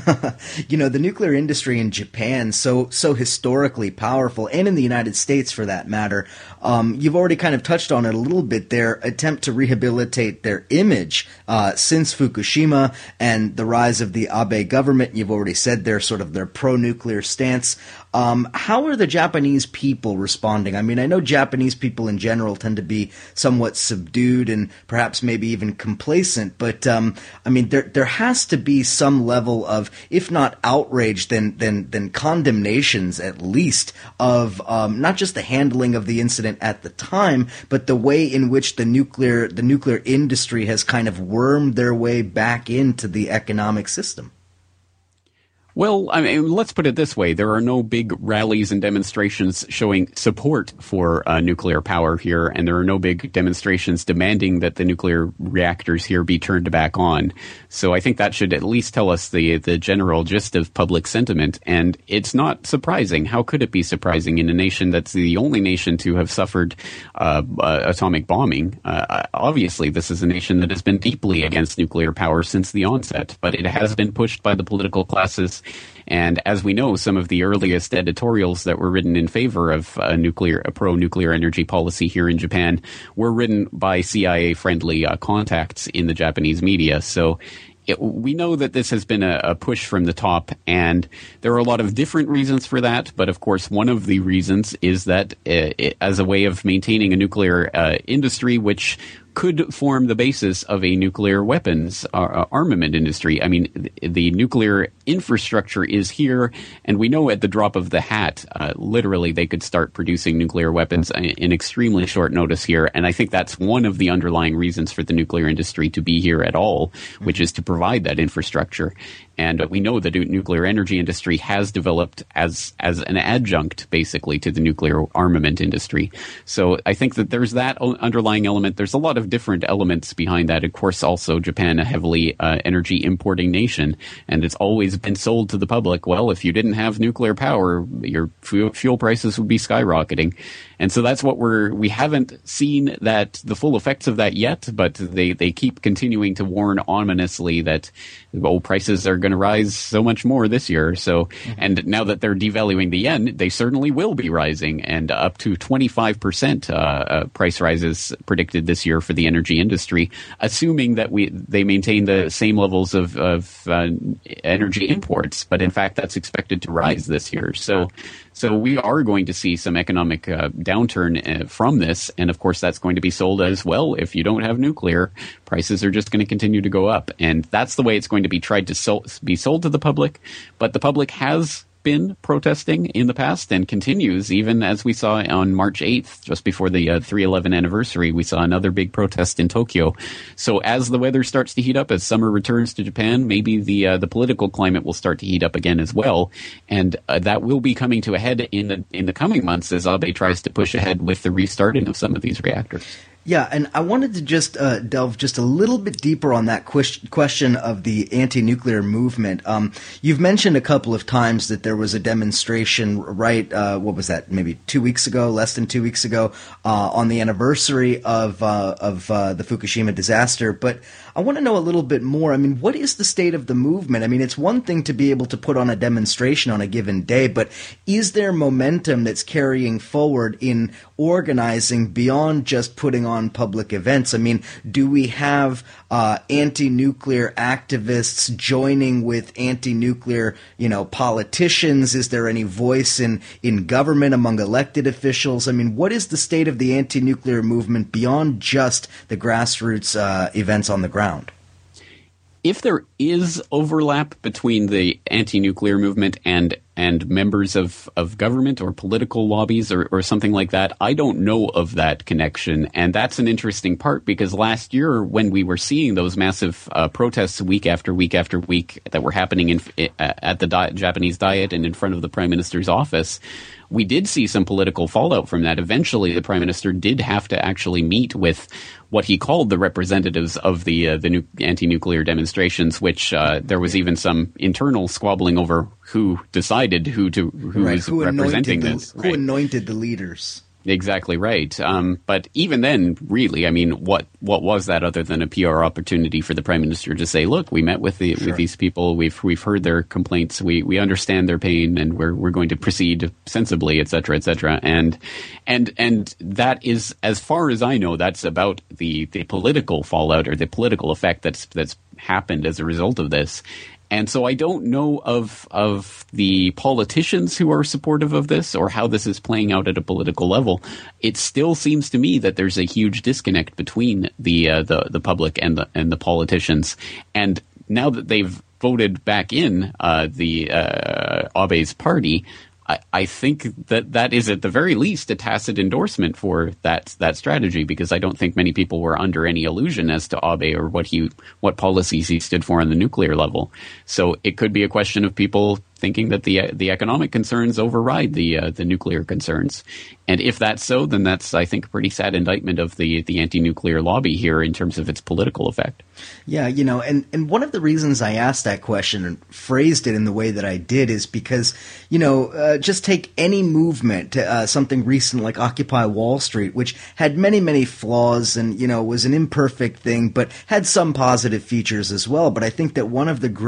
You know, the nuclear industry in Japan, so so historically powerful, and in the United States for that matter, um, you've already kind of touched on it a little bit, their attempt to rehabilitate their image uh, since Fukushima and the rise of the Abe government. You've already said their sort of their pro-nuclear stance. Um, how are the Japanese people responding? I mean, I know Japanese people in general tend to be somewhat subdued and perhaps maybe even complacent, but um, I mean, there there has to be some level of, if not outrage, then then then condemnations at least of um, not just the handling of the incident at the time, but the way in which the nuclear the nuclear industry has kind of wormed their way back into the economic system. Well, I mean, let's put it this way. There are no big rallies and demonstrations showing support for uh, nuclear power here, and there are no big demonstrations demanding that the nuclear reactors here be turned back on. So I think that should at least tell us the, the general gist of public sentiment, and it's not surprising. How could it be surprising in a nation that's the only nation to have suffered uh, uh, atomic bombing? Uh, obviously, this is a nation that has been deeply against nuclear power since the onset, but it has been pushed by the political classes And as we know, some of the earliest editorials that were written in favor of a nuclear, a pro-nuclear energy policy here in Japan were written by C I A-friendly uh, contacts in the Japanese media. So it, we know that this has been a, a push from the top, and there are a lot of different reasons for that. But of course, one of the reasons is that uh, it, as a way of maintaining a nuclear uh, industry, which could form the basis of a nuclear weapons uh, armament industry. I mean, the, the nuclear infrastructure is here, and we know at the drop of the hat, uh, literally, they could start producing nuclear weapons in extremely short notice here. And I think that's one of the underlying reasons for the nuclear industry to be here at all, which mm-hmm. is to provide that infrastructure. And we know the nuclear energy industry has developed as as an adjunct, basically, to the nuclear armament industry. So I think that there's that underlying element. There's a lot of different elements behind that. Of course, also Japan, a heavily uh, energy importing nation, and it's always been sold to the public, well, if you didn't have nuclear power, your fuel prices would be skyrocketing. And so that's what we're, we haven't seen that, the full effects of that yet, but they, they keep continuing to warn ominously that, oh, prices are going to rise so much more this year. So, mm-hmm. and now that they're devaluing the yen, they certainly will be rising, and up to twenty-five percent uh, uh, price rises predicted this year for the energy industry, assuming that we, they maintain the same levels of, of uh, energy imports. But in fact, that's expected to rise this year. So, So we are going to see some economic uh, downturn uh, from this. And of course, that's going to be sold as well. If you don't have nuclear, prices are just going to continue to go up. And that's the way it's going to be tried to sol- be sold to the public. But the public has been protesting in the past and continues, even as we saw on March eighth, just before the uh, three eleven anniversary, we saw another big protest in Tokyo. So as the weather starts to heat up, as summer returns to Japan, maybe the uh, the political climate will start to heat up again as well. And uh, that will be coming to a head in the in the coming months as Abe tries to push ahead with the restarting of some of these reactors. Yeah, and I wanted to just uh, delve just a little bit deeper on that que- question of the anti-nuclear movement. Um, you've mentioned a couple of times that there was a demonstration, right, uh, what was that, maybe two weeks ago, less than two weeks ago, uh, on the anniversary of uh, of uh, the Fukushima disaster. But I want to know a little bit more. I mean, what is the state of the movement? I mean, it's one thing to be able to put on a demonstration on a given day, but is there momentum that's carrying forward in organizing beyond just putting on public events? I mean, do we have uh, anti-nuclear activists joining with anti-nuclear, you know, politicians? Is there any voice in, in government among elected officials? I mean, what is the state of the anti-nuclear movement beyond just the grassroots uh, events on the ground? If there is overlap between the anti-nuclear movement and and members of, of government or political lobbies or, or something like that, I don't know of that connection. And that's an interesting part, because last year when we were seeing those massive uh, protests week after week after week that were happening in, at the di- Japanese Diet and in front of the Prime Minister's office, we did see some political fallout from that. Eventually, the Prime Minister did have to actually meet with what he called the representatives of the uh, the nu- anti-nuclear demonstrations, which uh, there was even some internal squabbling over who decided who to who right. was who representing the, this. Who right. anointed the leaders. Exactly right. Um, but even then, really, I mean, what what was that other than a P R opportunity for the Prime Minister to say, "Look, we met with the sure. with these people. We've we've heard their complaints. We we understand their pain, and we're we're going to proceed sensibly, et cetera, et cetera." And and and that is, as far as I know, that's about the the political fallout or the political effect that's that's happened as a result of this. And so I don't know of of the politicians who are supportive of this or how this is playing out at a political level. It still seems to me that there's a huge disconnect between the uh, the the public and the and the politicians. And now that they've voted back in uh, the uh, Abe's party, I, I think that that is at the very least a tacit endorsement for that that strategy, because I don't think many people were under any illusion as to Abe or what he what policies he stood for on the nuclear level. So it could be a question of people thinking that the the economic concerns override the uh, the nuclear concerns. And if that's so, then that's, I think, a pretty sad indictment of the the anti-nuclear lobby here in terms of its political effect. Yeah, you know, and, and one of the reasons I asked that question and phrased it in the way that I did is because, you know, uh, just take any movement, uh, something recent like Occupy Wall Street, which had many, many flaws and, you know, was an imperfect thing, but had some positive features as well. But I think that one of the great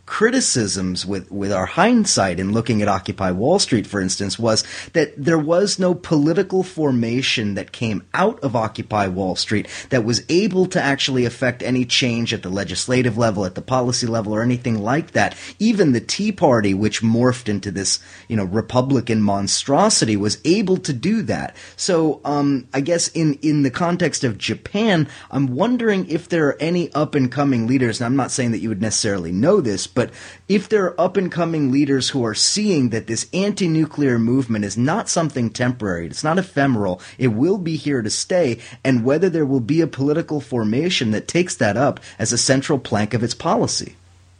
criticisms with, with our hindsight in looking at Occupy Wall Street, for instance, was that there was no political formation that came out of Occupy Wall Street that was able to actually affect any change at the legislative level, at the policy level, or anything like that. Even the Tea Party, which morphed into this, you know, Republican monstrosity, was able to do that. So um, I guess in, in the context of Japan, I'm wondering if there are any up-and-coming leaders, and I'm not saying that you would necessarily know this, but if there are up-and-coming leaders who are seeing that this anti-nuclear movement is not something temporary, it's not ephemeral, it will be here to stay, and whether there will be a political formation that takes that up as a central plank of its policy.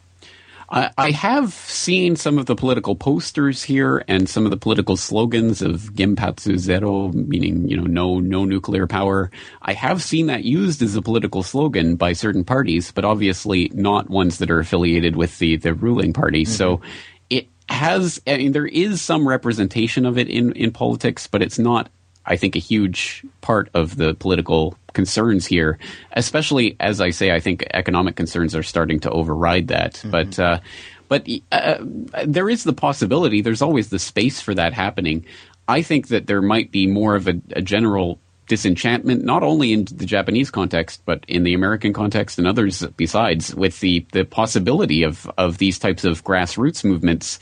I have seen some of the political posters here and some of the political slogans of Genpatsu Zero, meaning, you know, no, no nuclear power. I have seen that used as a political slogan by certain parties, but obviously not ones that are affiliated with the, the ruling party. Mm-hmm. So it has, I mean, there is some representation of it in, in politics, but it's not, I think, a huge part of the political concerns here, especially, as I say, I think economic concerns are starting to override that. Mm-hmm. But uh, but uh, there is the possibility, there's always the space for that happening. I think that there might be more of a, a general disenchantment, not only in the Japanese context, but in the American context and others besides, with the, the possibility of, of these types of grassroots movements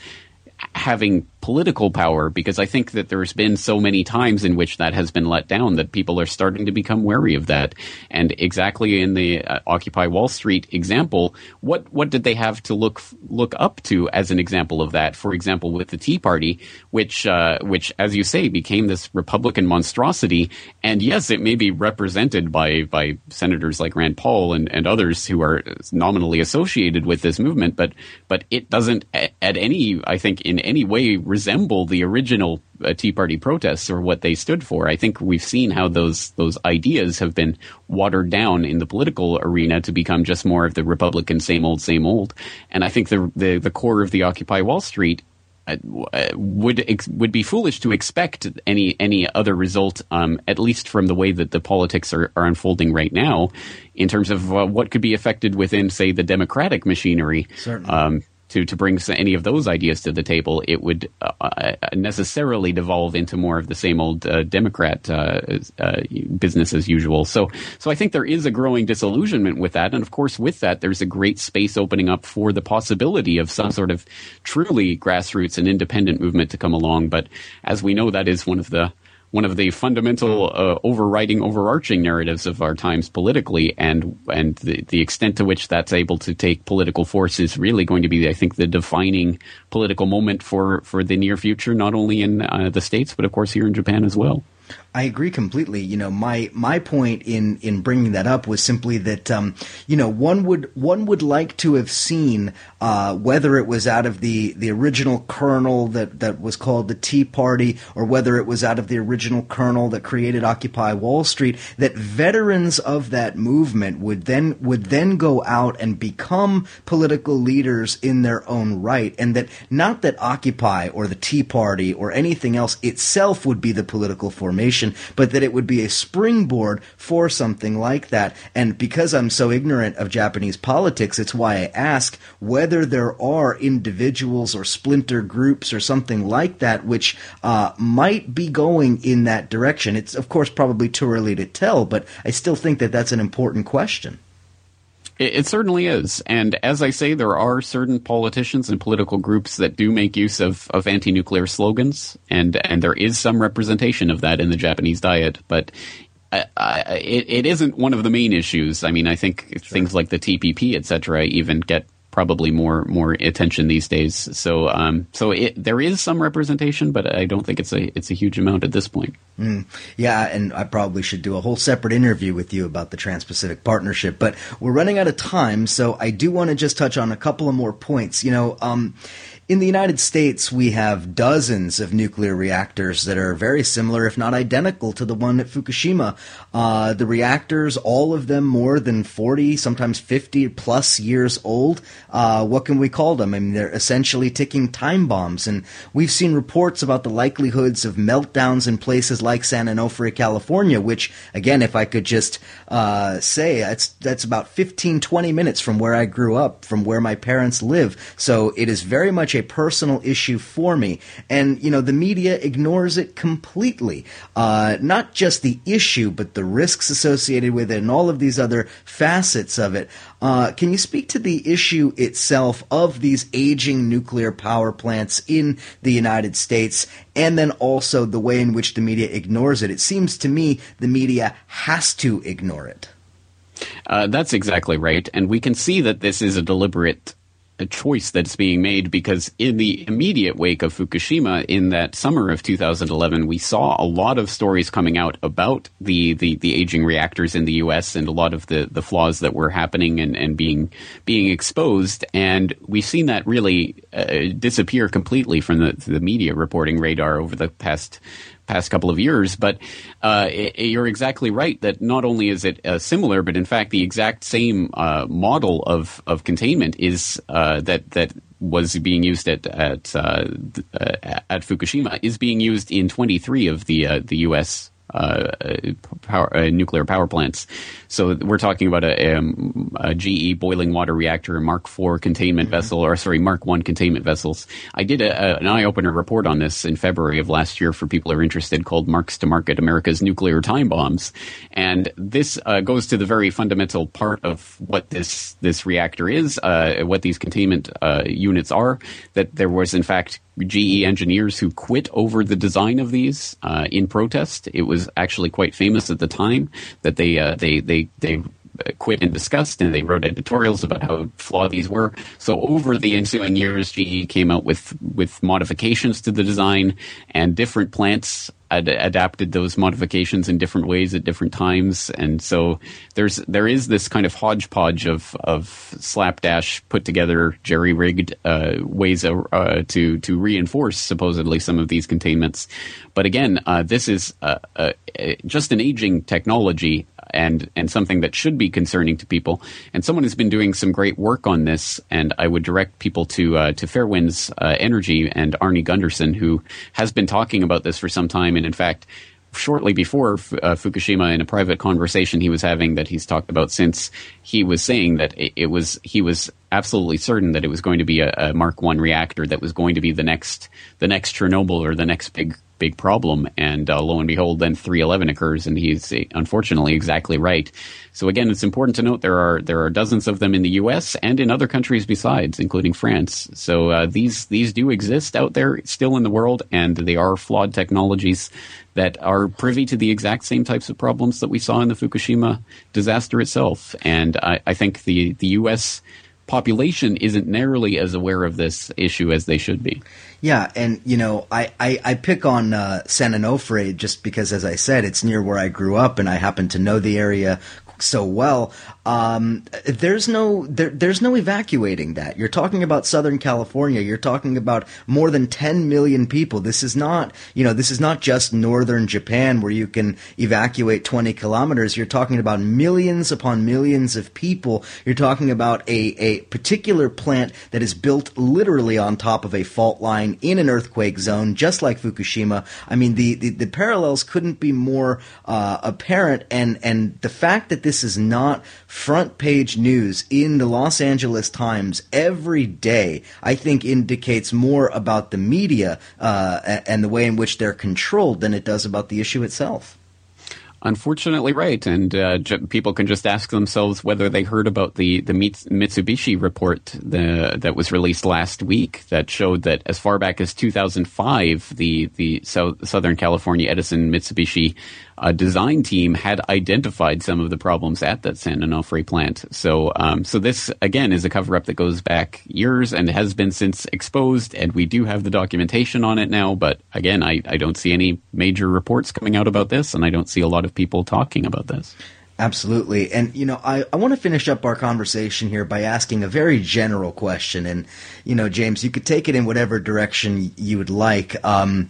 having political power, because I think that there's been so many times in which that has been let down that people are starting to become wary of that. And exactly in the uh, Occupy Wall Street example, what what did they have to look look up to as an example of that? For example, with the Tea Party, which uh, which, as you say, became this Republican monstrosity. And yes, it may be represented by by senators like Rand Paul and, and others who are nominally associated with this movement, but but it doesn't at any, I think, in any way resemble the original uh, Tea Party protests or what they stood for. I think we've seen how those those ideas have been watered down in the political arena to become just more of the Republican same old, same old. And I think the the, the core of the Occupy Wall Street uh, would ex- would be foolish to expect any any other result, um, at least from the way that the politics are, are unfolding right now, in terms of uh, what could be affected within, say, the democratic machinery. Certainly. Um, To, to bring any of those ideas to the table, it would uh, necessarily devolve into more of the same old uh, Democrat uh, uh, business as usual. So, so I think there is a growing disillusionment with that, and of course, with that, there's a great space opening up for the possibility of some sort of truly grassroots and independent movement to come along. But as we know, that is one of the one of the fundamental uh, overriding, overarching narratives of our times politically, and and the, the extent to which that's able to take political force is really going to be, I think, the defining political moment for, for the near future, not only in uh, the States, but of course here in Japan as well. I agree completely. You know, my my point in, in bringing that up was simply that, um, you know, one would one would like to have seen uh, whether it was out of the, the original kernel that, that was called the Tea Party, or whether it was out of the original kernel that created Occupy Wall Street, that veterans of that movement would then would then go out and become political leaders in their own right, and that not that Occupy or the Tea Party or anything else itself would be the political formation, but that it would be a springboard for something like that. And because I'm so ignorant of Japanese politics, it's why I ask whether there are individuals or splinter groups or something like that which uh, might be going in that direction. It's, of course, probably too early to tell, but I still think that that's an important question. It certainly is. And as I say, there are certain politicians and political groups that do make use of, of anti-nuclear slogans, and, and there is some representation of that in the Japanese diet. But I, I, it, it isn't one of the main issues. I mean, I think sure. things like the T P P, et cetera, even get probably more more attention these days. So um, so it, there is some representation, but I don't think it's a it's a huge amount at this point. Mm. Yeah, and I probably should do a whole separate interview with you about the Trans-Pacific Partnership, but we're running out of time, so I do want to just touch on a couple of more points. You know, um, in the United States, we have dozens of nuclear reactors that are very similar, if not identical, to the one at Fukushima. Uh, the reactors, all of them more than forty, sometimes fifty plus years old. Uh, what can we call them? I mean, they're essentially ticking time bombs. And we've seen reports about the likelihoods of meltdowns in places like San Onofre, California, which, again, if I could just uh, say, that's, that's about fifteen, twenty minutes from where I grew up, from where my parents live. So it is very much a personal issue for me. And, you know, the media ignores it completely. Uh, not just the issue, but the risks associated with it and all of these other facets of it. Uh, can you speak to the issue itself of these aging nuclear power plants in the United States, and then also the way in which the media ignores it? It seems to me the media has to ignore it. Uh, that's exactly right. And we can see that this is a deliberate a choice that's being made, because in the immediate wake of Fukushima in that summer of two thousand eleven, we saw a lot of stories coming out about the, the, the aging reactors in the U S and a lot of the, the flaws that were happening and, and being being exposed. And we've seen that really uh, disappear completely from the, the media reporting radar over the past past couple of years. But uh, it, you're exactly right that not only is it uh, similar, but in fact the exact same uh, model of, of containment is uh, that that was being used at at uh, at Fukushima is being used in twenty-three of the uh, the U S Uh, power, uh, nuclear power plants. So we're talking about a, um, a G E boiling water reactor, Mark four containment mm-hmm. vessel, or sorry, Mark one containment vessels. I did a, a, an eye-opener report on this in February of last year for people who are interested, called Marks to Market, America's Nuclear Time Bombs. And this uh, goes to the very fundamental part of what this, this reactor is, uh, what these containment uh, units are, that there was in fact G E engineers who quit over the design of these uh, in protest. It was actually quite famous at the time that they uh, they they they quit in disgust, and they wrote editorials about how flawed these were. So over the ensuing years, G E came out with with modifications to the design, and different plants ad- adapted those modifications in different ways at different times. And so there's there is this kind of hodgepodge of of slapdash, put together, jerry rigged uh, ways uh, to to reinforce supposedly some of these containments. But again, uh, this is uh, uh, just an aging technology, and and something that should be concerning to people. And someone has been doing some great work on this, and I would direct people to uh, to Fairwinds uh, Energy and Arnie Gunderson, who has been talking about this for some time. And in fact, shortly before uh, Fukushima, in a private conversation he was having that he's talked about since, he was saying that it, it was he was absolutely certain that it was going to be a, a Mark one reactor that was going to be the next the next Chernobyl, or the next big big problem. And uh, lo and behold, then three eleven occurs, and he's uh, unfortunately exactly right. So again, it's important to note there are there are dozens of them in the U S and in other countries besides, including France. So uh, these these do exist out there still in the world, and they are flawed technologies that are privy to the exact same types of problems that we saw in the Fukushima disaster itself. And I, I think the, the U S population isn't nearly as aware of this issue as they should be. Yeah, and, you know, I, I, I pick on uh, San Onofre just because, as I said, it's near where I grew up, and I happen to know the area so well. Um, there's no there, there's no evacuating that. You're talking about Southern California. You're talking about more than ten million people. This is not, you know, this is not just northern Japan where you can evacuate twenty kilometers. You're talking about millions upon millions of people. You're talking about a, a particular plant that is built literally on top of a fault line in an earthquake zone, just like Fukushima. I mean, the, the, the parallels couldn't be more uh, apparent, and, and the fact that this is not front page news in the Los Angeles Times every day, I think indicates more about the media uh, and the way in which they're controlled than it does about the issue itself. Unfortunately, right. And uh, j- people can just ask themselves whether they heard about the, the Mitsubishi report the, that was released last week that showed that as far back as two thousand five, the, the South, Southern California Edison Mitsubishi uh, design team had identified some of the problems at that San Onofre plant. So, um, so this, again, is a cover-up that goes back years and has been since exposed, and we do have the documentation on it now. But again, I, I don't see any major reports coming out about this, and I don't see a lot of people talking about this. Absolutely. And, you know, I, I want to finish up our conversation here by asking a very general question. And, you know, James, you could take it in whatever direction you would like. Um,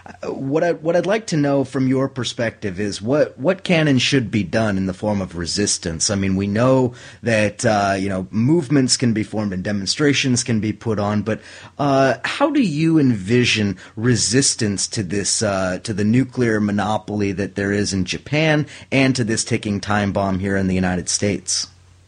What I what I'd like to know from your perspective is what what can and should be done in the form of resistance. I mean, we know that uh, you know movements can be formed and demonstrations can be put on, but uh, how do you envision resistance to this uh, to the nuclear monopoly that there is in Japan and to this ticking time bomb here in the United States?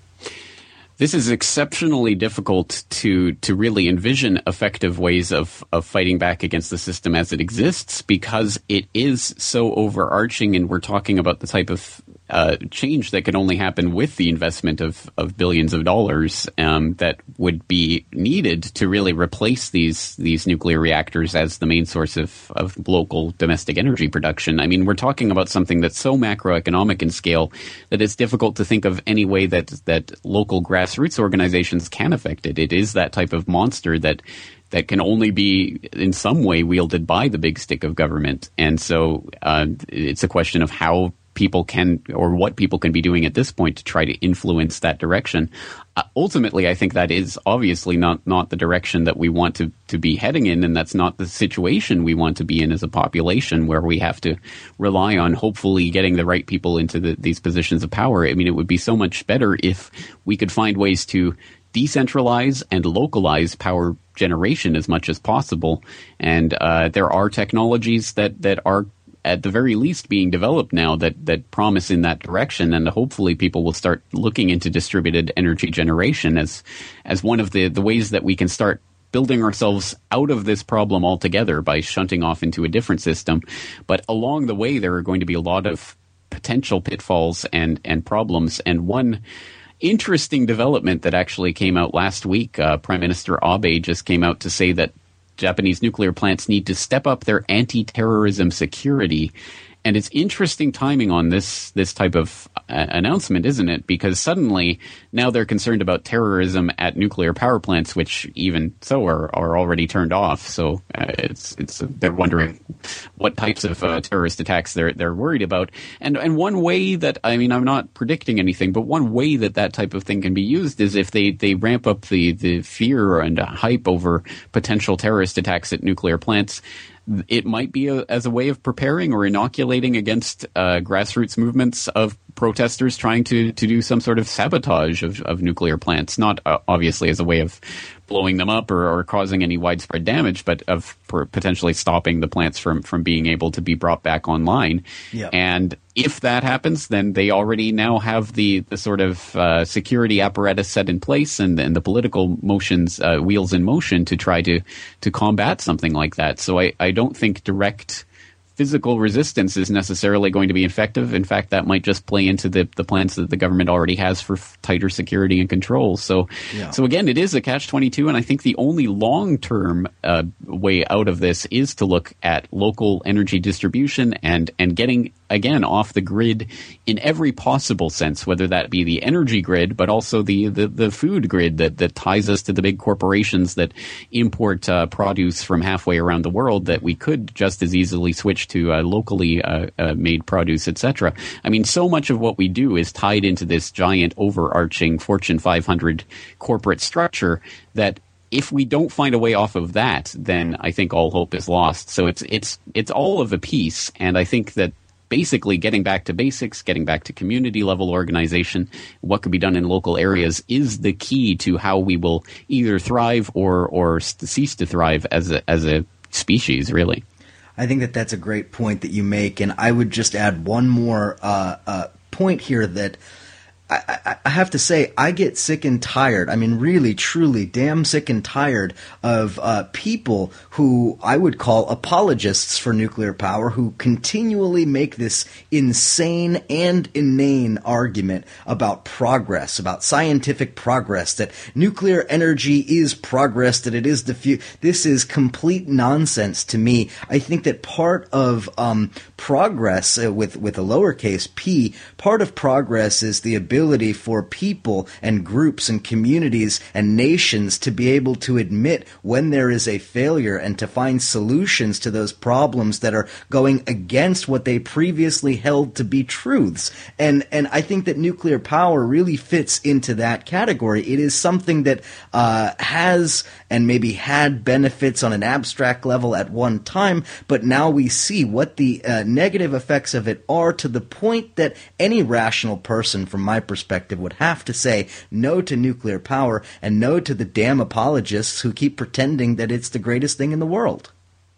This is exceptionally difficult to to really envision effective ways of, of fighting back against the system as it exists, because it is so overarching, and we're talking about the type of uh, change that can only happen with the investment of, of billions of dollars um, that would be needed to really replace these these nuclear reactors as the main source of, of local domestic energy production. I mean, we're talking about something that's so macroeconomic in scale that it's difficult to think of any way that that local grassroots Grassroots organizations can affect it. It is that type of monster that that can only be in some way wielded by the big stick of government. And so uh, it's a question of how people can, or what people can be doing at this point to try to influence that direction. Uh, ultimately, I think that is obviously not, not the direction that we want to, to be heading in, and that's not the situation we want to be in as a population, where we have to rely on hopefully getting the right people into the, these positions of power. I mean, it would be so much better if we could find ways to decentralize and localize power generation as much as possible. And uh, there are technologies that, that are at the very least being developed now that, that promise in that direction, and hopefully people will start looking into distributed energy generation as as one of the, the ways that we can start building ourselves out of this problem altogether by shunting off into a different system. But along the way, there are going to be a lot of potential pitfalls and, and problems. And one interesting development that actually came out last week, uh, Prime Minister Abe just came out to say that Japanese nuclear plants need to step up their anti-terrorism security. And it's interesting timing on this this type of uh, announcement, isn't it? Because suddenly now they're concerned about terrorism at nuclear power plants, which even so are, are already turned off. So uh, it's it's uh, they're wondering what types of uh, terrorist attacks they're they're worried about. And and one way that, I mean, I'm not predicting anything, but one way that that type of thing can be used is if they, they ramp up the, the fear and hype over potential terrorist attacks at nuclear plants. It might be a, as a way of preparing or inoculating against uh, grassroots movements of protesters trying to, to do some sort of sabotage of, of nuclear plants, not uh, obviously as a way of blowing them up or, or causing any widespread damage, but of potentially stopping the plants from, from being able to be brought back online. Yep. And if that happens, then they already now have the, the sort of uh, security apparatus set in place and, and the political motions, uh, wheels in motion to try to, to combat something like that. So I, I don't think direct physical resistance is necessarily going to be effective. In fact, that might just play into the, the plans that the government already has for f- tighter security and control. So, yeah. so again, it is a catch twenty-two, and I think the only long-term uh, way out of this is to look at local energy distribution and, and getting, again, off the grid in every possible sense, whether that be the energy grid, but also the, the, the food grid that, that ties us to the big corporations that import uh, produce from halfway around the world that we could just as easily switch to uh, locally uh, uh, made produce, et cetera. I mean, so much of what we do is tied into this giant overarching Fortune five hundred corporate structure that if we don't find a way off of that, then I think all hope is lost. So it's it's it's all of a piece, and I think that basically getting back to basics, getting back to community level organization, what could be done in local areas is the key to how we will either thrive or or cease to thrive as a as a species, really. I think that that's a great point that you make, and I would just add one more uh, uh, point here that I, I have to say I get sick and tired. I mean, really, truly, damn sick and tired of uh, people who I would call apologists for nuclear power who continually make this insane and inane argument about progress, about scientific progress, that nuclear energy is progress, that it is the future. This is complete nonsense to me. I think that part of um, progress uh, with, with a lowercase p, part of progress is the ability ability for people and groups and communities and nations to be able to admit when there is a failure and to find solutions to those problems that are going against what they previously held to be truths. And and I think that nuclear power really fits into that category. It is something that uh, has and maybe had benefits on an abstract level at one time, but now we see what the uh, negative effects of it are, to the point that any rational person, from my perspective, would have to say no to nuclear power and no to the damn apologists who keep pretending that it's the greatest thing in the world.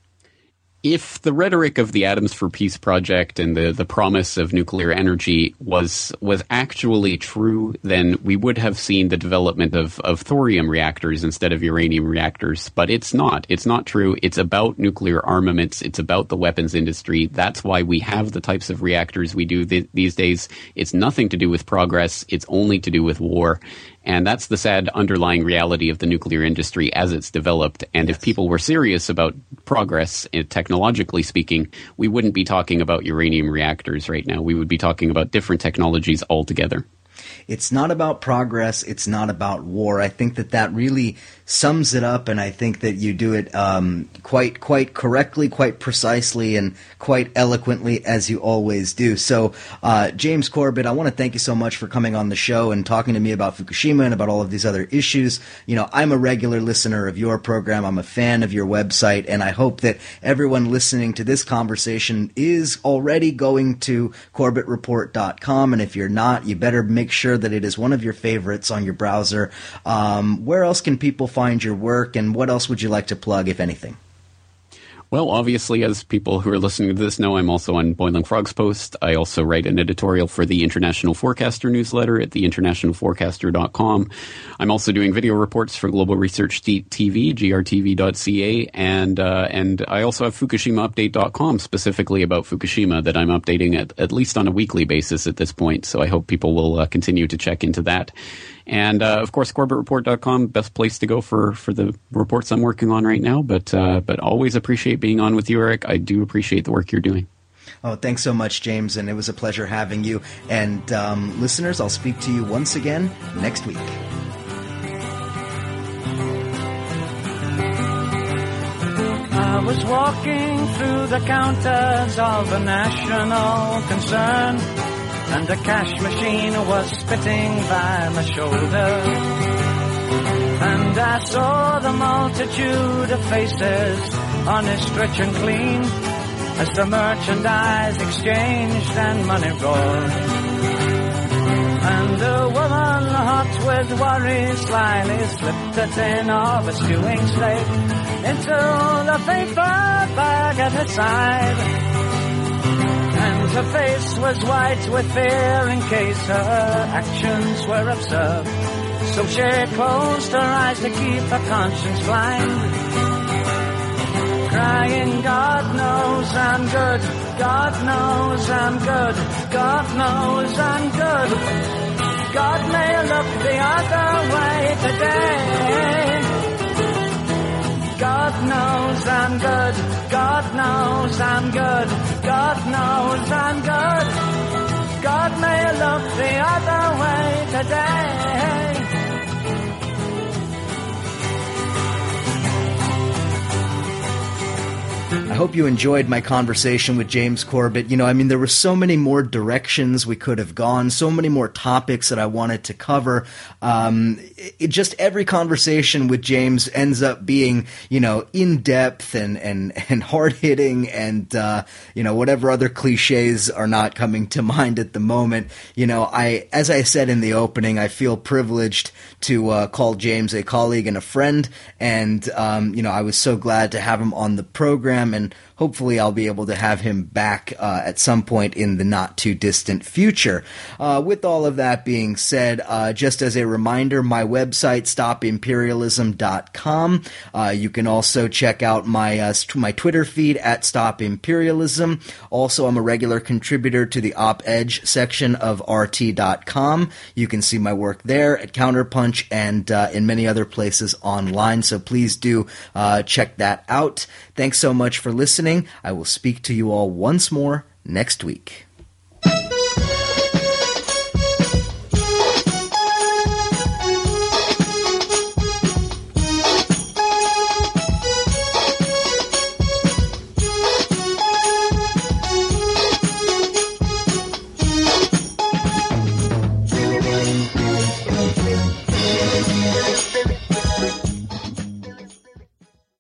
If the rhetoric of the Atoms for Peace project and the, the promise of nuclear energy was was actually true, then we would have seen the development of, of thorium reactors instead of uranium reactors. But it's not. It's not true. It's about nuclear armaments. It's about the weapons industry. That's why we have the types of reactors we do th- these days. It's nothing to do with progress. It's only to do with war. And that's the sad underlying reality of the nuclear industry as it's developed. And if people were serious about progress, uh, technologically speaking, we wouldn't be talking about uranium reactors right now. We would be talking about different technologies altogether. It's not about progress. It's not about war. I think that that really sums it up, and I think that you do it um, quite quite correctly, quite precisely, and quite eloquently, as you always do. So, uh, James Corbett, I want to thank you so much for coming on the show and talking to me about Fukushima and about all of these other issues. You know, I'm a regular listener of your program. I'm a fan of your website, and I hope that everyone listening to this conversation is already going to corbett report dot com, and if you're not, you better make sure that it is one of your favorites on your browser. Um, where else can people find your work, and what else would you like to plug, if anything? Well, obviously, as people who are listening to this know, I'm also on Boiling Frogs Post. I also write an editorial for the International Forecaster newsletter at the international forecaster dot com. I'm also doing video reports for Global Research T V, G R T V dot C A, and uh, and I also have Fukushima Update dot com specifically about Fukushima that I'm updating at, at least on a weekly basis at this point, so I hope people will uh, continue to check into that. And, uh, of course, corbett report dot com, best place to go for, for the reports I'm working on right now. But uh, but always appreciate being on with you, Eric. I do appreciate the work you're doing. Oh, thanks so much, James, and it was a pleasure having you. And um, listeners, I'll speak to you once again next week. I was walking through the counters of a national concern, and a cash machine was spitting by my shoulder. And I saw the multitude of faces, honest, rich and clean, as the merchandise exchanged and money roared. And a woman hot with worry slyly slipped a tin of a stewing steak into the paper bag at her side. And her face was white with fear in case her actions were observed. So she closed her eyes to keep her conscience blind, crying, God knows I'm good, God knows I'm good, God knows I'm good. God may look the other way today. God knows I'm good, God knows I'm good, God knows I'm good. God may look the other way today. I hope you enjoyed my conversation with James Corbett. You know, I mean, there were so many more directions we could have gone, so many more topics that I wanted to cover. Um, it, just every conversation with James ends up being, you know, in-depth and, and, and hard-hitting and, uh, you know, whatever other cliches are not coming to mind at the moment. You know, I, as I said in the opening, I feel privileged to uh, call James a colleague and a friend. And, um, you know, I was so glad to have him on the program, and hopefully I'll be able to have him back uh, at some point in the not-too-distant future. Uh, with all of that being said, uh, just as a reminder, my website, stop imperialism dot com. Uh, you can also check out my uh, my Twitter feed at stopimperialism. Also, I'm a regular contributor to the Op Edge section of R T dot com. You can see my work there at Counterpunch and uh, in many other places online, so please do uh, check that out. Thanks so much for listening. I will speak to you all once more next week. Thank you.